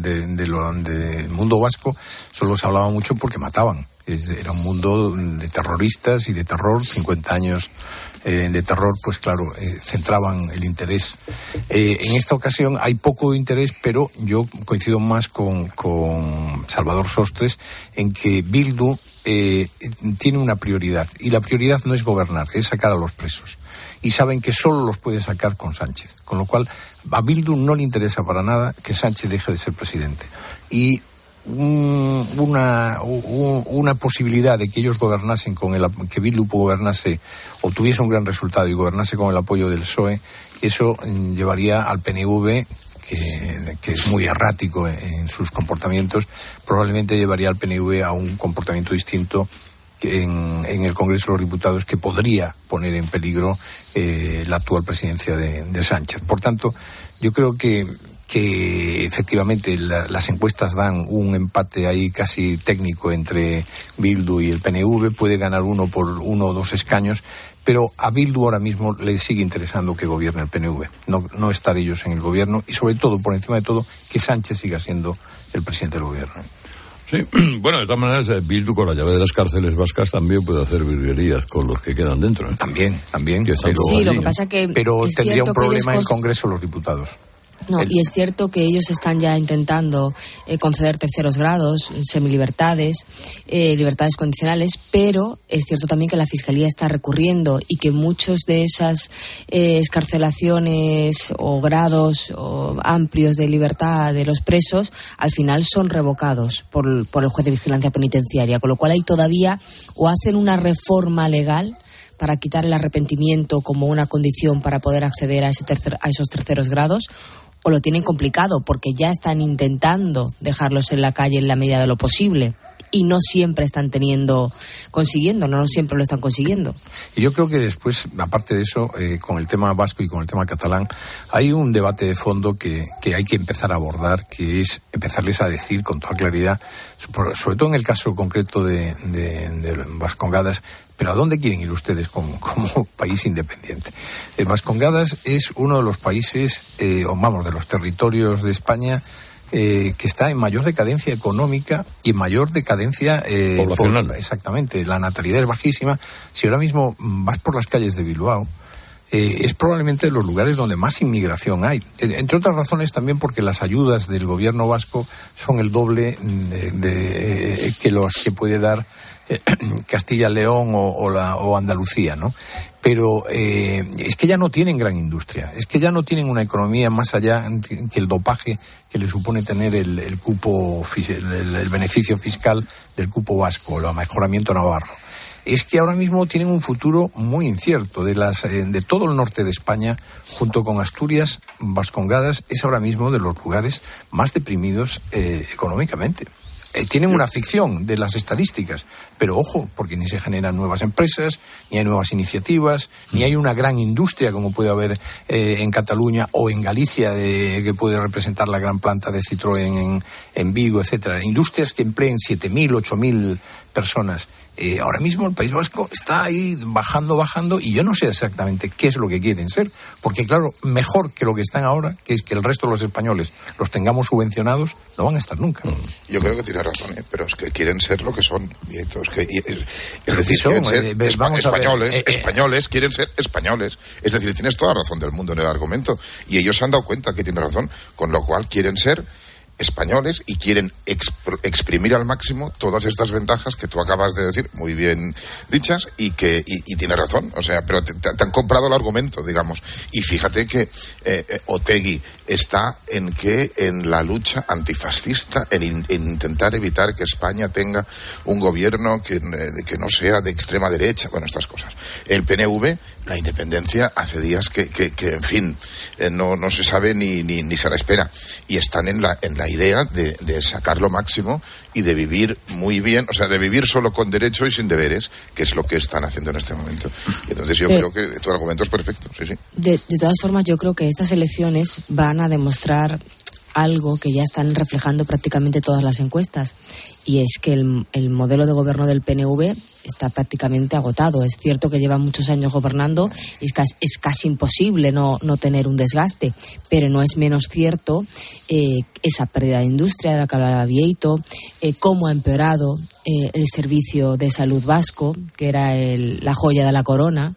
del mundo vasco solo se hablaba mucho porque mataban. Era un mundo de terroristas y de terror, 50 años de terror, pues claro, centraban el interés. En esta ocasión hay poco interés, pero yo coincido más con Salvador Sostres en que Bildu tiene una prioridad, y la prioridad no es gobernar, es sacar a los presos. Y saben que solo los puede sacar con Sánchez, con lo cual a Bildu no le interesa para nada que Sánchez deje de ser presidente. Y una posibilidad de que ellos gobernasen que Bildu gobernase o tuviese un gran resultado y gobernase con el apoyo del PSOE, eso llevaría al PNV, que es muy errático en sus comportamientos, probablemente llevaría al PNV a un comportamiento distinto en el Congreso de los Diputados, que podría poner en peligro la actual presidencia de Sánchez. Por tanto, yo creo que efectivamente las encuestas dan un empate ahí casi técnico entre Bildu y el PNV. Puede ganar uno por 1 o 2 escaños, pero a Bildu ahora mismo le sigue interesando que gobierne el PNV, no estar ellos en el gobierno, y sobre todo, por encima de todo, que Sánchez siga siendo el presidente del gobierno. Sí, bueno, de todas maneras, Bildu con la llave de las cárceles vascas también puede hacer virguerías con los que quedan dentro, ¿eh? También. Lo que pasa que pero tendría un problema en el Congreso de los Diputados. No, y es cierto que ellos están ya intentando conceder terceros grados, semilibertades, libertades condicionales, pero es cierto también que la Fiscalía está recurriendo y que muchos de esas excarcelaciones o grados amplios de libertad de los presos al final son revocados por el juez de vigilancia penitenciaria, con lo cual ahí todavía o hacen una reforma legal para quitar el arrepentimiento como una condición para poder acceder a esos terceros grados, o lo tienen complicado porque ya están intentando dejarlos en la calle en la medida de lo posible y no siempre no siempre lo están consiguiendo. Y yo creo que después, aparte de eso, con el tema vasco y con el tema catalán, hay un debate de fondo que hay que empezar a abordar, que es empezarles a decir con toda claridad, sobre todo en el caso concreto de Vascongadas, pero ¿a dónde quieren ir ustedes como país independiente? Vascongadas es uno de los países, de los territorios de España que está en mayor decadencia económica y en mayor decadencia poblacional. Exactamente, la natalidad es bajísima. Si ahora mismo vas por las calles de Bilbao, es probablemente de los lugares donde más inmigración hay. Entre otras razones también porque las ayudas del gobierno vasco son el doble que los que puede dar Castilla-León o Andalucía, ¿no? Pero es que ya no tienen gran industria, es que ya no tienen una economía más allá que el dopaje que le supone tener el cupo, el beneficio fiscal del cupo vasco, el mejoramiento navarro. Es que ahora mismo tienen un futuro muy incierto. De todo el norte de España, junto con Asturias, Vascongadas, es ahora mismo de los lugares más deprimidos económicamente. Tienen una ficción de las estadísticas, pero ojo, porque ni se generan nuevas empresas, ni hay nuevas iniciativas, ni hay una gran industria como puede haber en Cataluña o en Galicia, que puede representar la gran planta de Citroën en Vigo, etcétera. Industrias que empleen 7.000, 8.000 personas. Ahora mismo el País Vasco está ahí bajando, y yo no sé exactamente qué es lo que quieren ser, porque claro, mejor que lo que están ahora, que es que el resto de los españoles los tengamos subvencionados, no van a estar nunca. Yo creo que tiene razón, pero es que quieren ser lo que son. Es decir, quieren ser españoles, quieren ser españoles. Es decir, tienes toda razón del mundo en el argumento, y ellos se han dado cuenta que tienen razón, con lo cual quieren ser españoles y quieren exprimir al máximo todas estas ventajas que tú acabas de decir, muy bien dichas, y tienes razón, o sea, pero te han comprado el argumento, digamos. Y fíjate que Otegi está en la lucha antifascista, en intentar evitar que España tenga un gobierno que no sea de extrema derecha, bueno, estas cosas. El PNV, la independencia, hace días que en fin, no se sabe ni se la espera, y están en la idea de sacar lo máximo y de vivir muy bien, o sea, de vivir solo con derecho y sin deberes, que es lo que están haciendo en este momento. Y entonces yo creo que tu argumento es perfecto, sí. De todas formas, yo creo que estas elecciones van a demostrar algo que ya están reflejando prácticamente todas las encuestas, y es que el modelo de gobierno del PNV está prácticamente agotado. Es cierto que llevan muchos años gobernando y es casi imposible no tener un desgaste, pero no es menos cierto esa pérdida de industria de la que hablaba Vieito, cómo ha empeorado el servicio de salud vasco, que era la joya de la corona.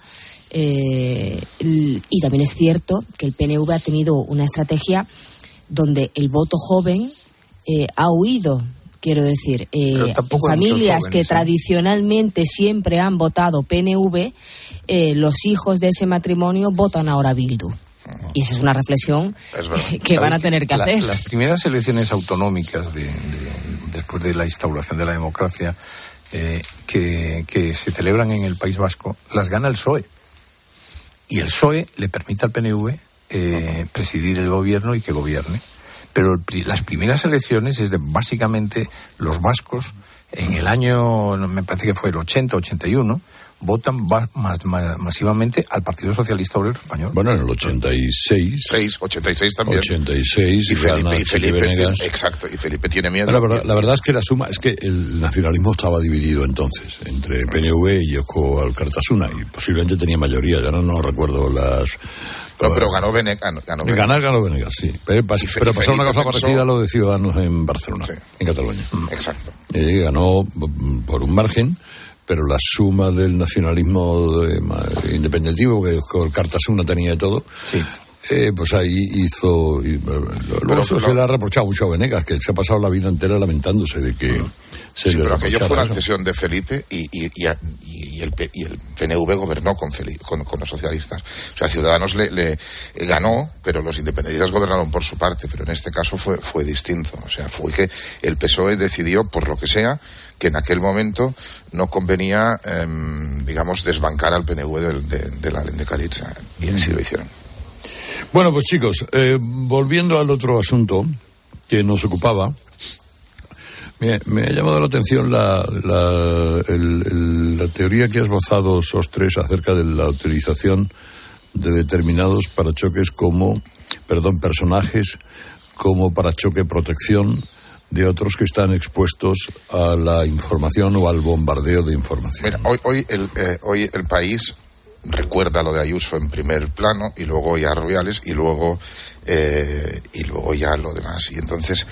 Y también es cierto que el PNV ha tenido una estrategia donde el voto joven ha huido, quiero decir, en familias que tradicionalmente siempre han votado PNV, los hijos de ese matrimonio votan ahora Bildu. Y esa es una reflexión que van a tener que hacer. Las primeras elecciones autonómicas después de la instauración de la democracia que se celebran en el País Vasco, las gana el PSOE. Y el PSOE le permite al PNV presidir el gobierno y que gobierne. Pero las primeras elecciones es básicamente los vascos, en el año, me parece que fue el 80-81, votan masivamente al Partido Socialista Obrero Español. Bueno, en el 86 también. 86 y Felipe Venegas. Exacto, y Felipe tiene miedo. La verdad es que el nacionalismo estaba dividido entonces entre PNV y Eusko Alkartasuna, y posiblemente tenía mayoría, ya no recuerdo las... No, pero ganó Venegas. Ganó Venegas, sí. Pero pasó una cosa parecida a lo de Ciudadanos en Barcelona, en Cataluña. Exacto. Ganó por un margen, pero la suma del nacionalismo independentivo, que el Cartasuna tenía de todo, pues ahí hizo... se le ha reprochado mucho a Venegas, que se ha pasado la vida entera lamentándose de que... pero aquello fue una cesión de Felipe y el PNV gobernó con los socialistas. O sea, Ciudadanos le ganó, pero los independentistas gobernaron por su parte, pero en este caso fue distinto. O sea, fue que el PSOE decidió, por lo que sea, que en aquel momento no convenía, digamos, desbancar al PNV de la Lehendakaritza, y así lo hicieron. Bueno, pues chicos, volviendo al otro asunto que nos ocupaba, me ha llamado la atención la teoría que has esbozado, Sostres, acerca de la utilización de determinados personajes como parachoque protección de otros que están expuestos a la información o al bombardeo de información. Mira, hoy el país recuerda lo de Ayuso en primer plano, y luego ya Rubiales, y luego ya lo demás. Y entonces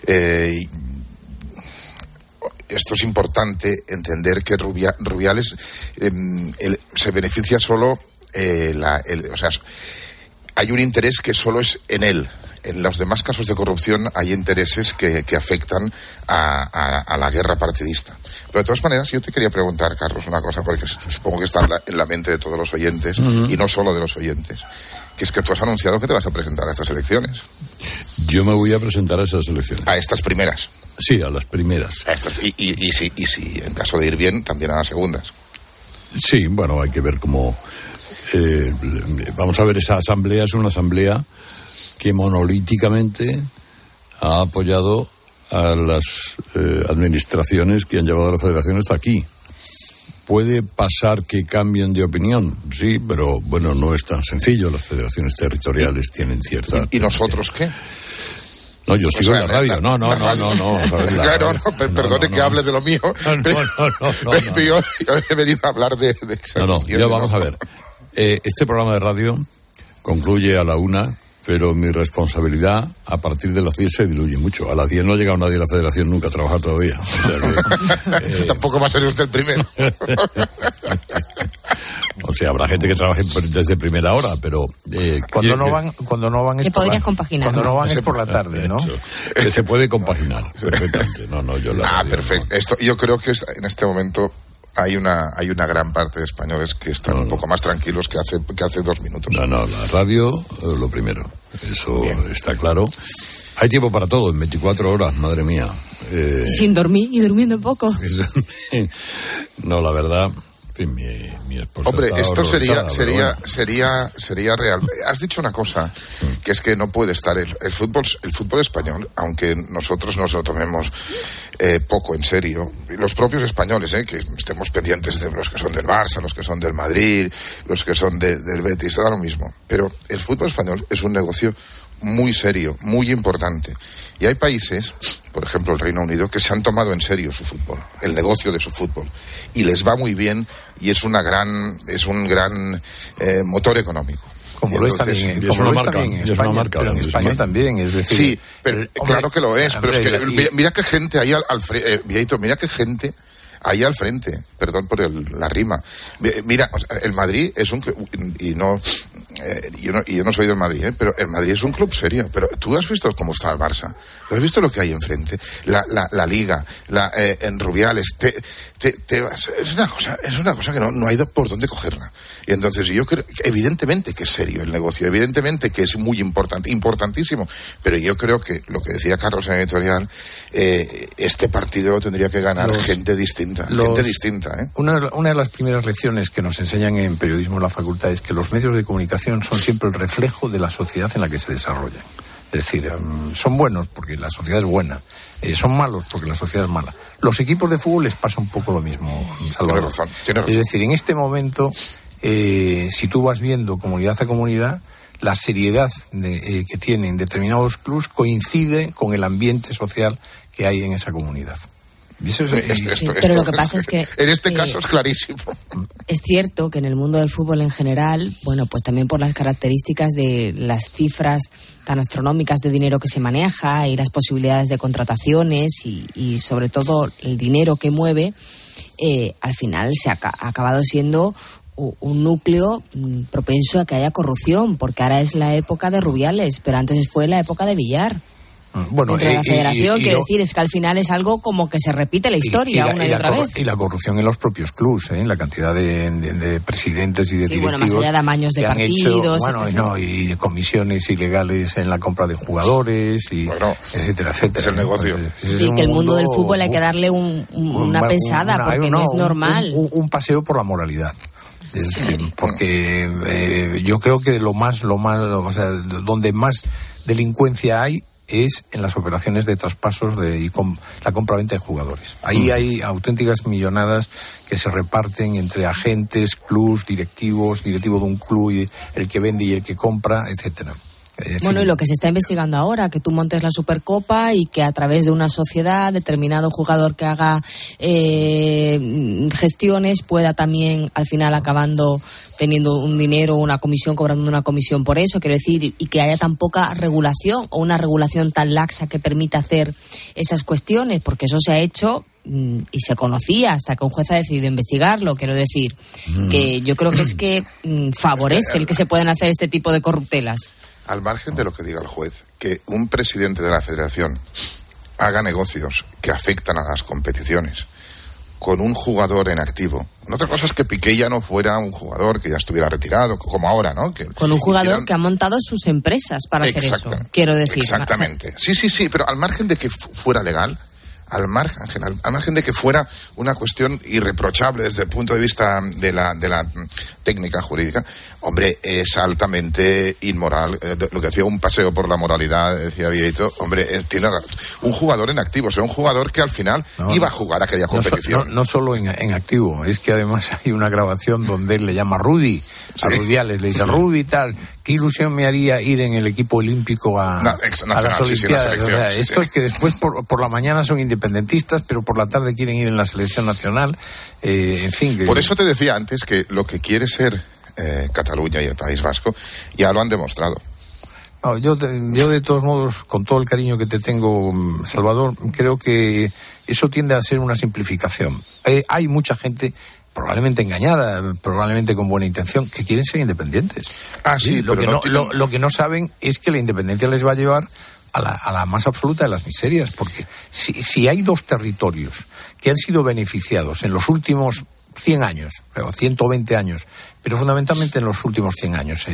esto es importante entender que Rubiales se beneficia solo, o sea, hay un interés que solo es en él. en los demás casos de corrupción hay intereses que afectan a la guerra partidista. Pero de todas maneras, yo te quería preguntar, Carlos, una cosa, porque supongo que está en la mente de todos los oyentes, y no solo de los oyentes, que es que tú has anunciado que te vas a presentar a estas elecciones. Yo me voy a presentar a esas elecciones. A estas primeras. Sí, a las primeras. Y si en caso de ir bien, también a las segundas. Sí, bueno, hay que ver cómo... vamos a ver, esa asamblea es una asamblea que monolíticamente ha apoyado a las administraciones que han llevado a la federación hasta aquí. ¿Puede pasar que cambien de opinión? Sí, pero bueno, no es tan sencillo. Las federaciones territoriales tienen cierta... ¿Y nosotros qué? No, yo sigo en la radio. No. Claro, perdone que hable de lo mío. No. Yo he venido a hablar de ya vamos a ver. Este programa de radio concluye a la 1:00, pero mi responsabilidad a partir de las 10 se diluye mucho. A las 10 no ha llegado nadie a la federación nunca a trabajar todavía. O sea que, tampoco va a ser usted el primero. O sea, habrá gente que trabaje desde primera hora, pero... cuando no van es que podrías compaginar. Cuando no van es por la tarde, ¿no? Que se puede compaginar perfectamente. Perfecto. Yo creo que en este momento hay una gran parte de españoles que están un poco más tranquilos que hace 2 minutos. No, la radio, lo primero. Eso está claro. Hay tiempo para todo, en 24 horas, madre mía. Sin dormir y durmiendo poco. No, la verdad... En fin, mi esposa. Hombre, esto sería real. Has dicho una cosa, que es que no puede estar el fútbol español, aunque nosotros nos lo tomemos poco en serio, los propios españoles, que estemos pendientes de los que son del Barça, los que son del Madrid, los que son del Betis, da lo mismo. Pero el fútbol español es un negocio muy serio, muy importante. Y hay países, por ejemplo el Reino Unido, que se han tomado en serio su fútbol, el negocio de su fútbol, y les va muy bien y es un gran motor económico. Como lo es también en España, pero en España también, es decir... Sí, pero claro que lo es, pero es que mira qué gente hay mira qué gente ahí al frente, perdón por la rima. Mira, o sea, el Madrid es un... yo no soy del Madrid, pero el Madrid es un club serio. Pero tú has visto cómo está el Barça, tú has visto lo que hay enfrente, la Liga, en Rubiales, es una cosa que no hay por dónde cogerla. Y entonces yo creo, evidentemente que es serio el negocio, evidentemente que es muy importante, importantísimo, pero yo creo que lo que decía Carlos en el editorial, este partido lo tendría que ganar gente distinta. Una de las primeras lecciones que nos enseñan en periodismo en la facultad es que los medios de comunicación son siempre el reflejo de la sociedad en la que se desarrollan. Es decir, son buenos porque la sociedad es buena, son malos porque la sociedad es mala. Los equipos de fútbol les pasa un poco lo mismo, Salvador. Tiene razón. Es decir, en este momento, si tú vas viendo comunidad a comunidad, la seriedad que tienen determinados clubs coincide con el ambiente social que hay en esa comunidad. Pero lo que pasa es que en este caso es clarísimo. Es cierto que en el mundo del fútbol en general, bueno, pues también por las características de las cifras tan astronómicas de dinero que se maneja y las posibilidades de contrataciones y sobre todo el dinero que mueve, al final se ha acabado siendo un núcleo propenso a que haya corrupción, porque ahora es la época de Rubiales, pero antes fue la época de Villar. Dentro de la federación, quiero decir, es que al final es algo como que se repite la historia una y otra vez. Y la corrupción en los propios clubs, la cantidad de presidentes y de directivos. Más allá de amaños de partidos. Y de comisiones ilegales en la compra de jugadores, etcétera, etcétera. Es el negocio. Sí, que el mundo del fútbol hay que darle una pensada, porque no es normal. Un paseo por la moralidad. Es decir, porque yo creo que donde más delincuencia hay es en las operaciones de traspasos y la compra-venta de jugadores. Ahí hay auténticas millonadas que se reparten entre agentes, clubs, directivo de un club, y el que vende y el que compra, etcétera. Bueno, y lo que se está investigando ahora, que tú montes la Supercopa y que a través de una sociedad, determinado jugador que haga gestiones pueda también al final acabando teniendo un dinero, una comisión, cobrando una comisión por eso, quiero decir, y que haya tan poca regulación o una regulación tan laxa que permita hacer esas cuestiones, porque eso se ha hecho y se conocía hasta que un juez ha decidido investigarlo, quiero decir, que yo creo que es que favorece el que se puedan hacer este tipo de corruptelas. Al margen de lo que diga el juez, que un presidente de la federación haga negocios que afectan a las competiciones con un jugador en activo. Otra cosa es que Piqué ya no fuera un jugador que ya estuviera retirado, como ahora, ¿no? Que con un jugador que ha montado sus empresas para hacer eso, quiero decir. Exactamente. Sí, pero al margen de que fuera legal, al margen de que fuera una cuestión irreprochable desde el punto de vista de la técnica jurídica, hombre, es altamente inmoral. Lo que hacía un paseo por la moralidad, decía Vieito, hombre, tiene un jugador en activo, o sea, un jugador que al final iba a jugar aquella competición. No solo en activo, es que además hay una grabación donde él le llama Rudy, a Rudiales, le dice Rudy y tal, qué ilusión me haría ir en el equipo olímpico a las Olimpiadas. O sea, estos que después por la mañana son independentistas, pero por la tarde quieren ir en la selección nacional, en fin. Por eso te decía antes que lo que quiere ser Cataluña y el País Vasco ya lo han demostrado. No, yo de todos modos, con todo el cariño que te tengo, Salvador, creo que eso tiende a ser una simplificación. Hay mucha gente probablemente engañada, probablemente con buena intención, que quieren ser independientes. Sí, lo que no saben es que la independencia les va a llevar a la más absoluta de las miserias, porque si hay dos territorios que han sido beneficiados en los últimos 100 años, o 120 años, pero fundamentalmente en los últimos 100 años,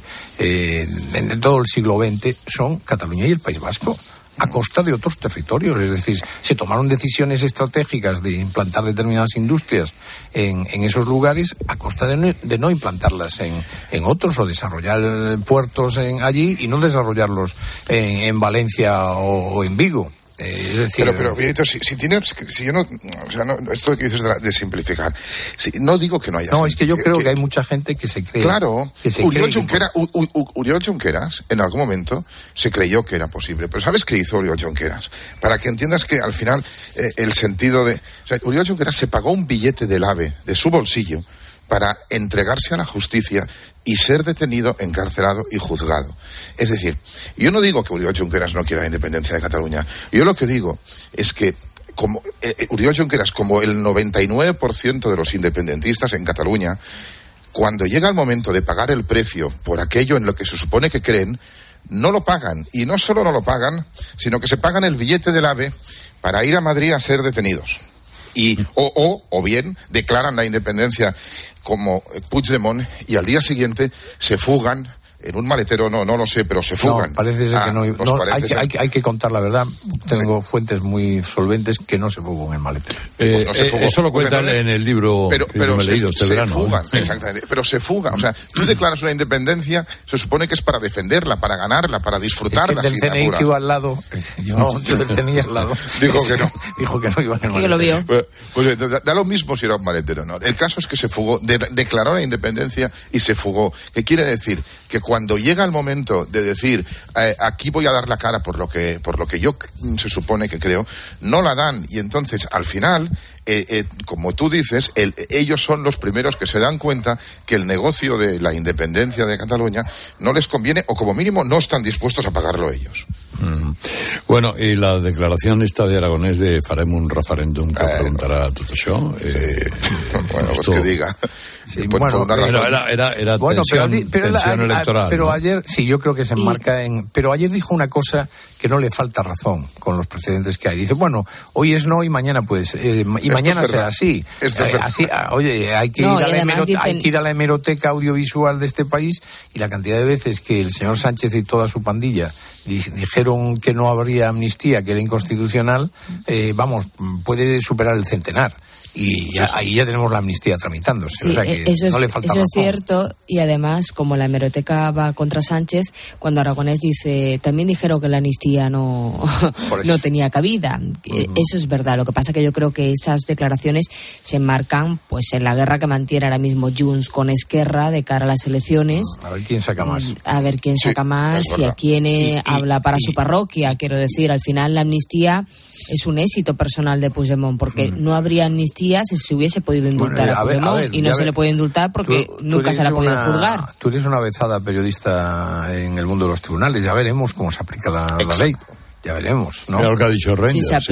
en todo el siglo XX, son Cataluña y el País Vasco, a costa de otros territorios. Es decir, se tomaron decisiones estratégicas de implantar determinadas industrias en esos lugares a costa de no implantarlas en otros, o desarrollar puertos allí y no desarrollarlos en Valencia o en Vigo. Es decir, pero Vieito, si yo no, o sea, no, esto que dices de simplificar, no digo que no haya. No, es que yo creo que hay mucha gente que se cree. Claro, Oriol Junqueras en algún momento se creyó que era posible, pero ¿sabes qué hizo Oriol Junqueras? Para que entiendas que al final el sentido de, o sea, Oriol Junqueras se pagó un billete del AVE de su bolsillo para entregarse a la justicia y ser detenido, encarcelado y juzgado. Es decir, yo no digo que Oriol Junqueras no quiera la independencia de Cataluña. Yo lo que digo es que como Oriol Junqueras, como el 99% de los independentistas en Cataluña, cuando llega el momento de pagar el precio por aquello en lo que se supone que creen, no lo pagan. Y no solo no lo pagan, sino que se pagan el billete del AVE para ir a Madrid a ser detenidos. O bien declaran la independencia como Puigdemont y al día siguiente se fugan en un maletero, no lo sé, pero se fugan. No, parece ser que no. Hay que contar la verdad. Tengo fuentes muy solventes que no se fugan en el maletero. Eso lo cuentan en el libro que yo me he leído este verano. Fugan, exactamente. Pero se fugan. O sea, tú declaras una independencia, se supone que es para defenderla, para ganarla, para disfrutarla. Es que del CNI que iba al lado, yo del CNI al lado. Dijo que no. Dijo que no iba en el maletero. Que lo vio. Pues da lo mismo si era un maletero, ¿no? El caso es que se fugó, declaró la independencia y se fugó. ¿Qué quiere decir? Que cuando llega el momento de decir aquí voy a dar la cara por lo que yo se supone que creo, no la dan, y entonces al final como tú dices, ellos son los primeros que se dan cuenta que el negocio de la independencia de Cataluña no les conviene, o como mínimo no están dispuestos a pagarlo ellos. Bueno, y la declaración esta de Aragonés de farem un referéndum que preguntarà tot això. Bueno, pues que diga. Sí, bueno, era tensión electoral. Pero ayer, sí, yo creo que se enmarca en... Pero ayer dijo una cosa que no le falta razón con los precedentes que hay. Dice, bueno, hoy es no y mañana puede ser, y mañana será así. Así, oye, hay que ir a la hemeroteca audiovisual de este país, y la cantidad de veces que el señor Sánchez y toda su pandilla dijeron que no habría amnistía, que era inconstitucional, puede superar el centenar. Y ahí ya tenemos la amnistía tramitándose. Sí, o sea que no le falta razón. Eso es cierto, y además, como la hemeroteca va contra Sánchez, cuando Aragonés dice, también dijeron que la amnistía no tenía cabida. Eso es verdad. Lo que pasa que yo creo que esas declaraciones se enmarcan pues en la guerra que mantiene ahora mismo Junts con Esquerra de cara a las elecciones. A ver quién saca más. A ver quién saca más y a quién habla para su parroquia. Quiero decir, al final la amnistía es un éxito personal de Puigdemont, porque no habría amnistía si se hubiese podido indultar a Puigdemont, y no se le puede indultar porque nunca se le ha podido juzgar. Tú eres una avezada periodista en el mundo de los tribunales, ya veremos cómo se aplica la ley. Ya veremos, ¿no? Mira lo que ha dicho Reinders,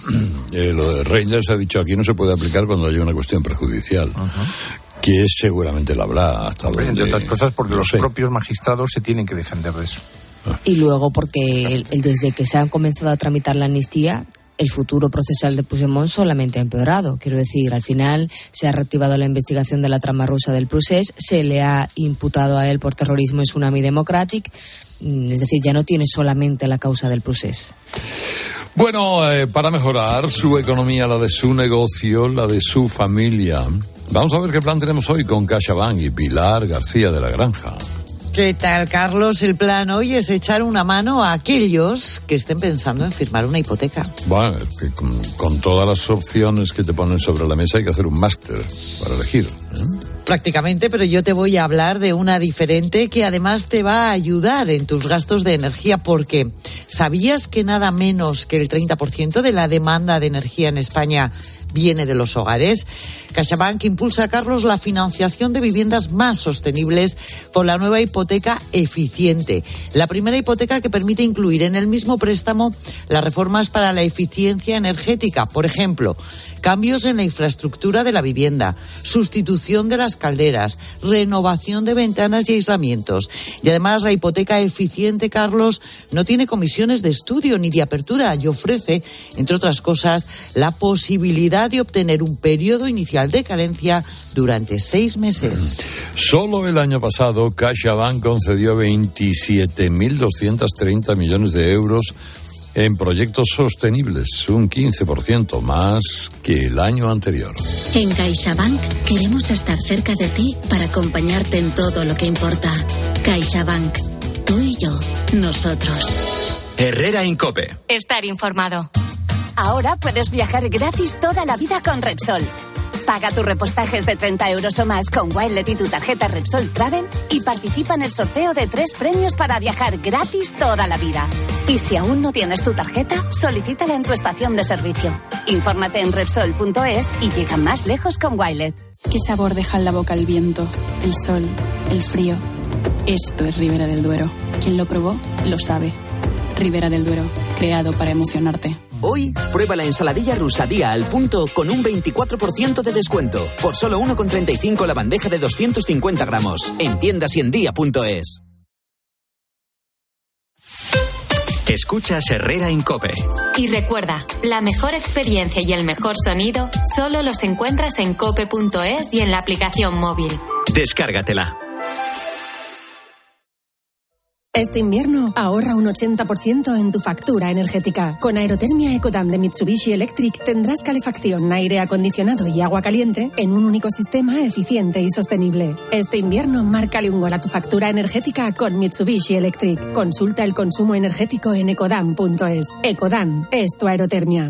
lo de Reinders ha dicho, aquí no se puede aplicar cuando hay una cuestión prejudicial. Que seguramente la habrá hasta donde... Entre otras cosas porque los propios magistrados se tienen que defender de eso. Y luego porque desde que se ha comenzado a tramitar la amnistía, el futuro procesal de Puigdemont solamente ha empeorado. Quiero decir, al final se ha reactivado la investigación de la trama rusa del Procés, se le ha imputado a él por terrorismo en Tsunami Democratic, es decir, ya no tiene solamente la causa del Procés. Bueno, para mejorar su economía, la de su negocio, la de su familia, vamos a ver qué plan tenemos hoy con CaixaBank y Pilar García de la Granja. ¿Qué tal, Carlos? El plan hoy es echar una mano a aquellos que estén pensando en firmar una hipoteca. Bueno, que con todas las opciones que te ponen sobre la mesa hay que hacer un máster para elegir, Prácticamente, pero yo te voy a hablar de una diferente que además te va a ayudar en tus gastos de energía, porque ¿sabías que nada menos que el 30% de la demanda de energía en España viene de los hogares? CaixaBank impulsa, Carlos, la financiación de viviendas más sostenibles con la nueva hipoteca eficiente. La primera hipoteca que permite incluir en el mismo préstamo las reformas para la eficiencia energética. Por ejemplo, cambios en la infraestructura de la vivienda, sustitución de las calderas, renovación de ventanas y aislamientos. Y además la hipoteca eficiente, Carlos, no tiene comisiones de estudio ni de apertura y ofrece, entre otras cosas, la posibilidad de obtener un periodo inicial de carencia durante 6 meses. Solo el año pasado CaixaBank concedió 27.230 millones de euros en proyectos sostenibles, un 15% más que el año anterior. En CaixaBank queremos estar cerca de ti para acompañarte en todo lo que importa. CaixaBank, tú y yo, nosotros. Herrera Incope. Estar informado. Ahora puedes viajar gratis toda la vida con Repsol. Paga tus repostajes de 30 euros o más con Wilet y tu tarjeta Repsol Travel y participa en el sorteo de 3 premios para viajar gratis toda la vida. Y si aún no tienes tu tarjeta, solicítala en tu estación de servicio. Infórmate en Repsol.es y llega más lejos con Wilet. ¿Qué sabor deja en la boca el viento, el sol, el frío? Esto es Ribera del Duero. Quien lo probó, lo sabe. Ribera del Duero, creado para emocionarte. Hoy, prueba la ensaladilla rusa Día al punto con un 24% de descuento. Por solo 1,35 la bandeja de 250 gramos. En tiendas y en día.es. Escuchas Herrera Incope. Y recuerda, la mejor experiencia y el mejor sonido solo los encuentras en cope.es y en la aplicación móvil. Descárgatela. Este invierno ahorra un 80% en tu factura energética. Con Aerotermia Ecodan de Mitsubishi Electric tendrás calefacción, aire acondicionado y agua caliente en un único sistema eficiente y sostenible. Este invierno márcale un gol a tu factura energética con Mitsubishi Electric. Consulta el consumo energético en ecodan.es. Ecodan es tu aerotermia.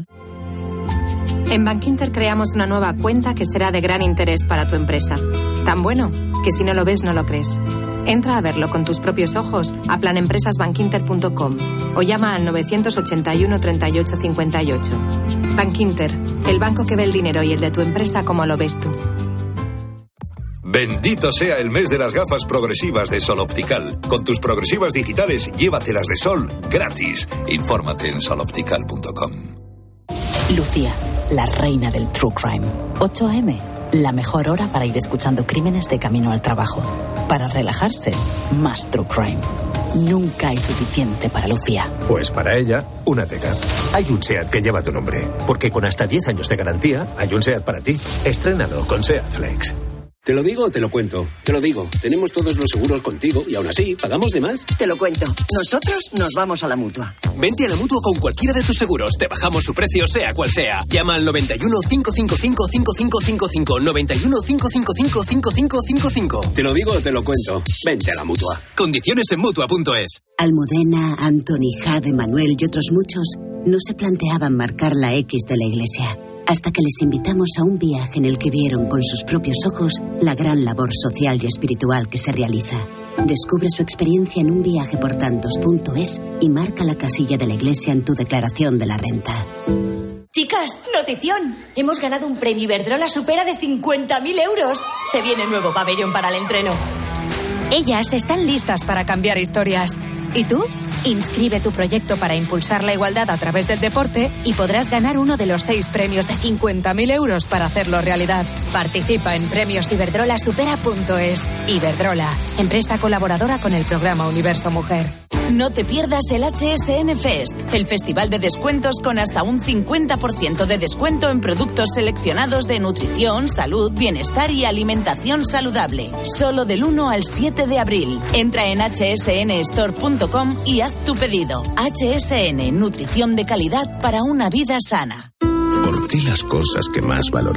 En Bankinter creamos una nueva cuenta que será de gran interés para tu empresa. Tan bueno que si no lo ves no lo crees. Entra a verlo con tus propios ojos a planempresasbankinter.com o llama al 981 38 58. Bankinter, el banco que ve el dinero y el de tu empresa como lo ves tú. Bendito sea el mes de las gafas progresivas de Sol Optical. Con tus progresivas digitales, llévatelas de Sol gratis. Infórmate en soloptical.com. Lucía, la reina del True Crime. 8 a.m., la mejor hora para ir escuchando crímenes de camino al trabajo. Para relajarse, más True Crime. Nunca hay suficiente para Lucía. Pues para ella, una Teca. Hay un SEAT que lleva tu nombre. Porque con hasta 10 años de garantía, hay un SEAT para ti. Estrénalo con SEAT Flex. ¿Te lo digo o te lo cuento? Te lo digo. Tenemos todos los seguros contigo y aún así, ¿pagamos de más? Te lo cuento. Nosotros nos vamos a la Mutua. Vente a la Mutua con cualquiera de tus seguros. Te bajamos su precio, sea cual sea. Llama al 91 555 5555. 91 555 5555. Te lo digo o te lo cuento. Vente a la Mutua. Condiciones en Mutua.es. Almudena, Anthony, Jade, Manuel y otros muchos no se planteaban marcar la X de la Iglesia, hasta que les invitamos a un viaje en el que vieron con sus propios ojos la gran labor social y espiritual que se realiza. Descubre su experiencia en unviajeportantos.es y marca la casilla de la Iglesia en tu declaración de la renta. Chicas, notición. Hemos ganado un premio Iberdrola Supera de 50.000 euros. Se viene nuevo pabellón para el entreno. Ellas están listas para cambiar historias. ¿Y tú? Inscribe tu proyecto para impulsar la igualdad a través del deporte y podrás ganar uno de los 6 premios de 50.000 euros para hacerlo realidad. Participa en premiosiberdrolasupera.es. Iberdrola, empresa colaboradora con el programa Universo Mujer. No te pierdas el HSN Fest, el festival de descuentos con hasta un 50% de descuento en productos seleccionados de nutrición, salud, bienestar y alimentación saludable. Solo del 1 al 7 de abril. Entra en hsnstore.com y haz tu pedido. HSN, nutrición de calidad para una vida sana. ¿Por qué las cosas que más valoramos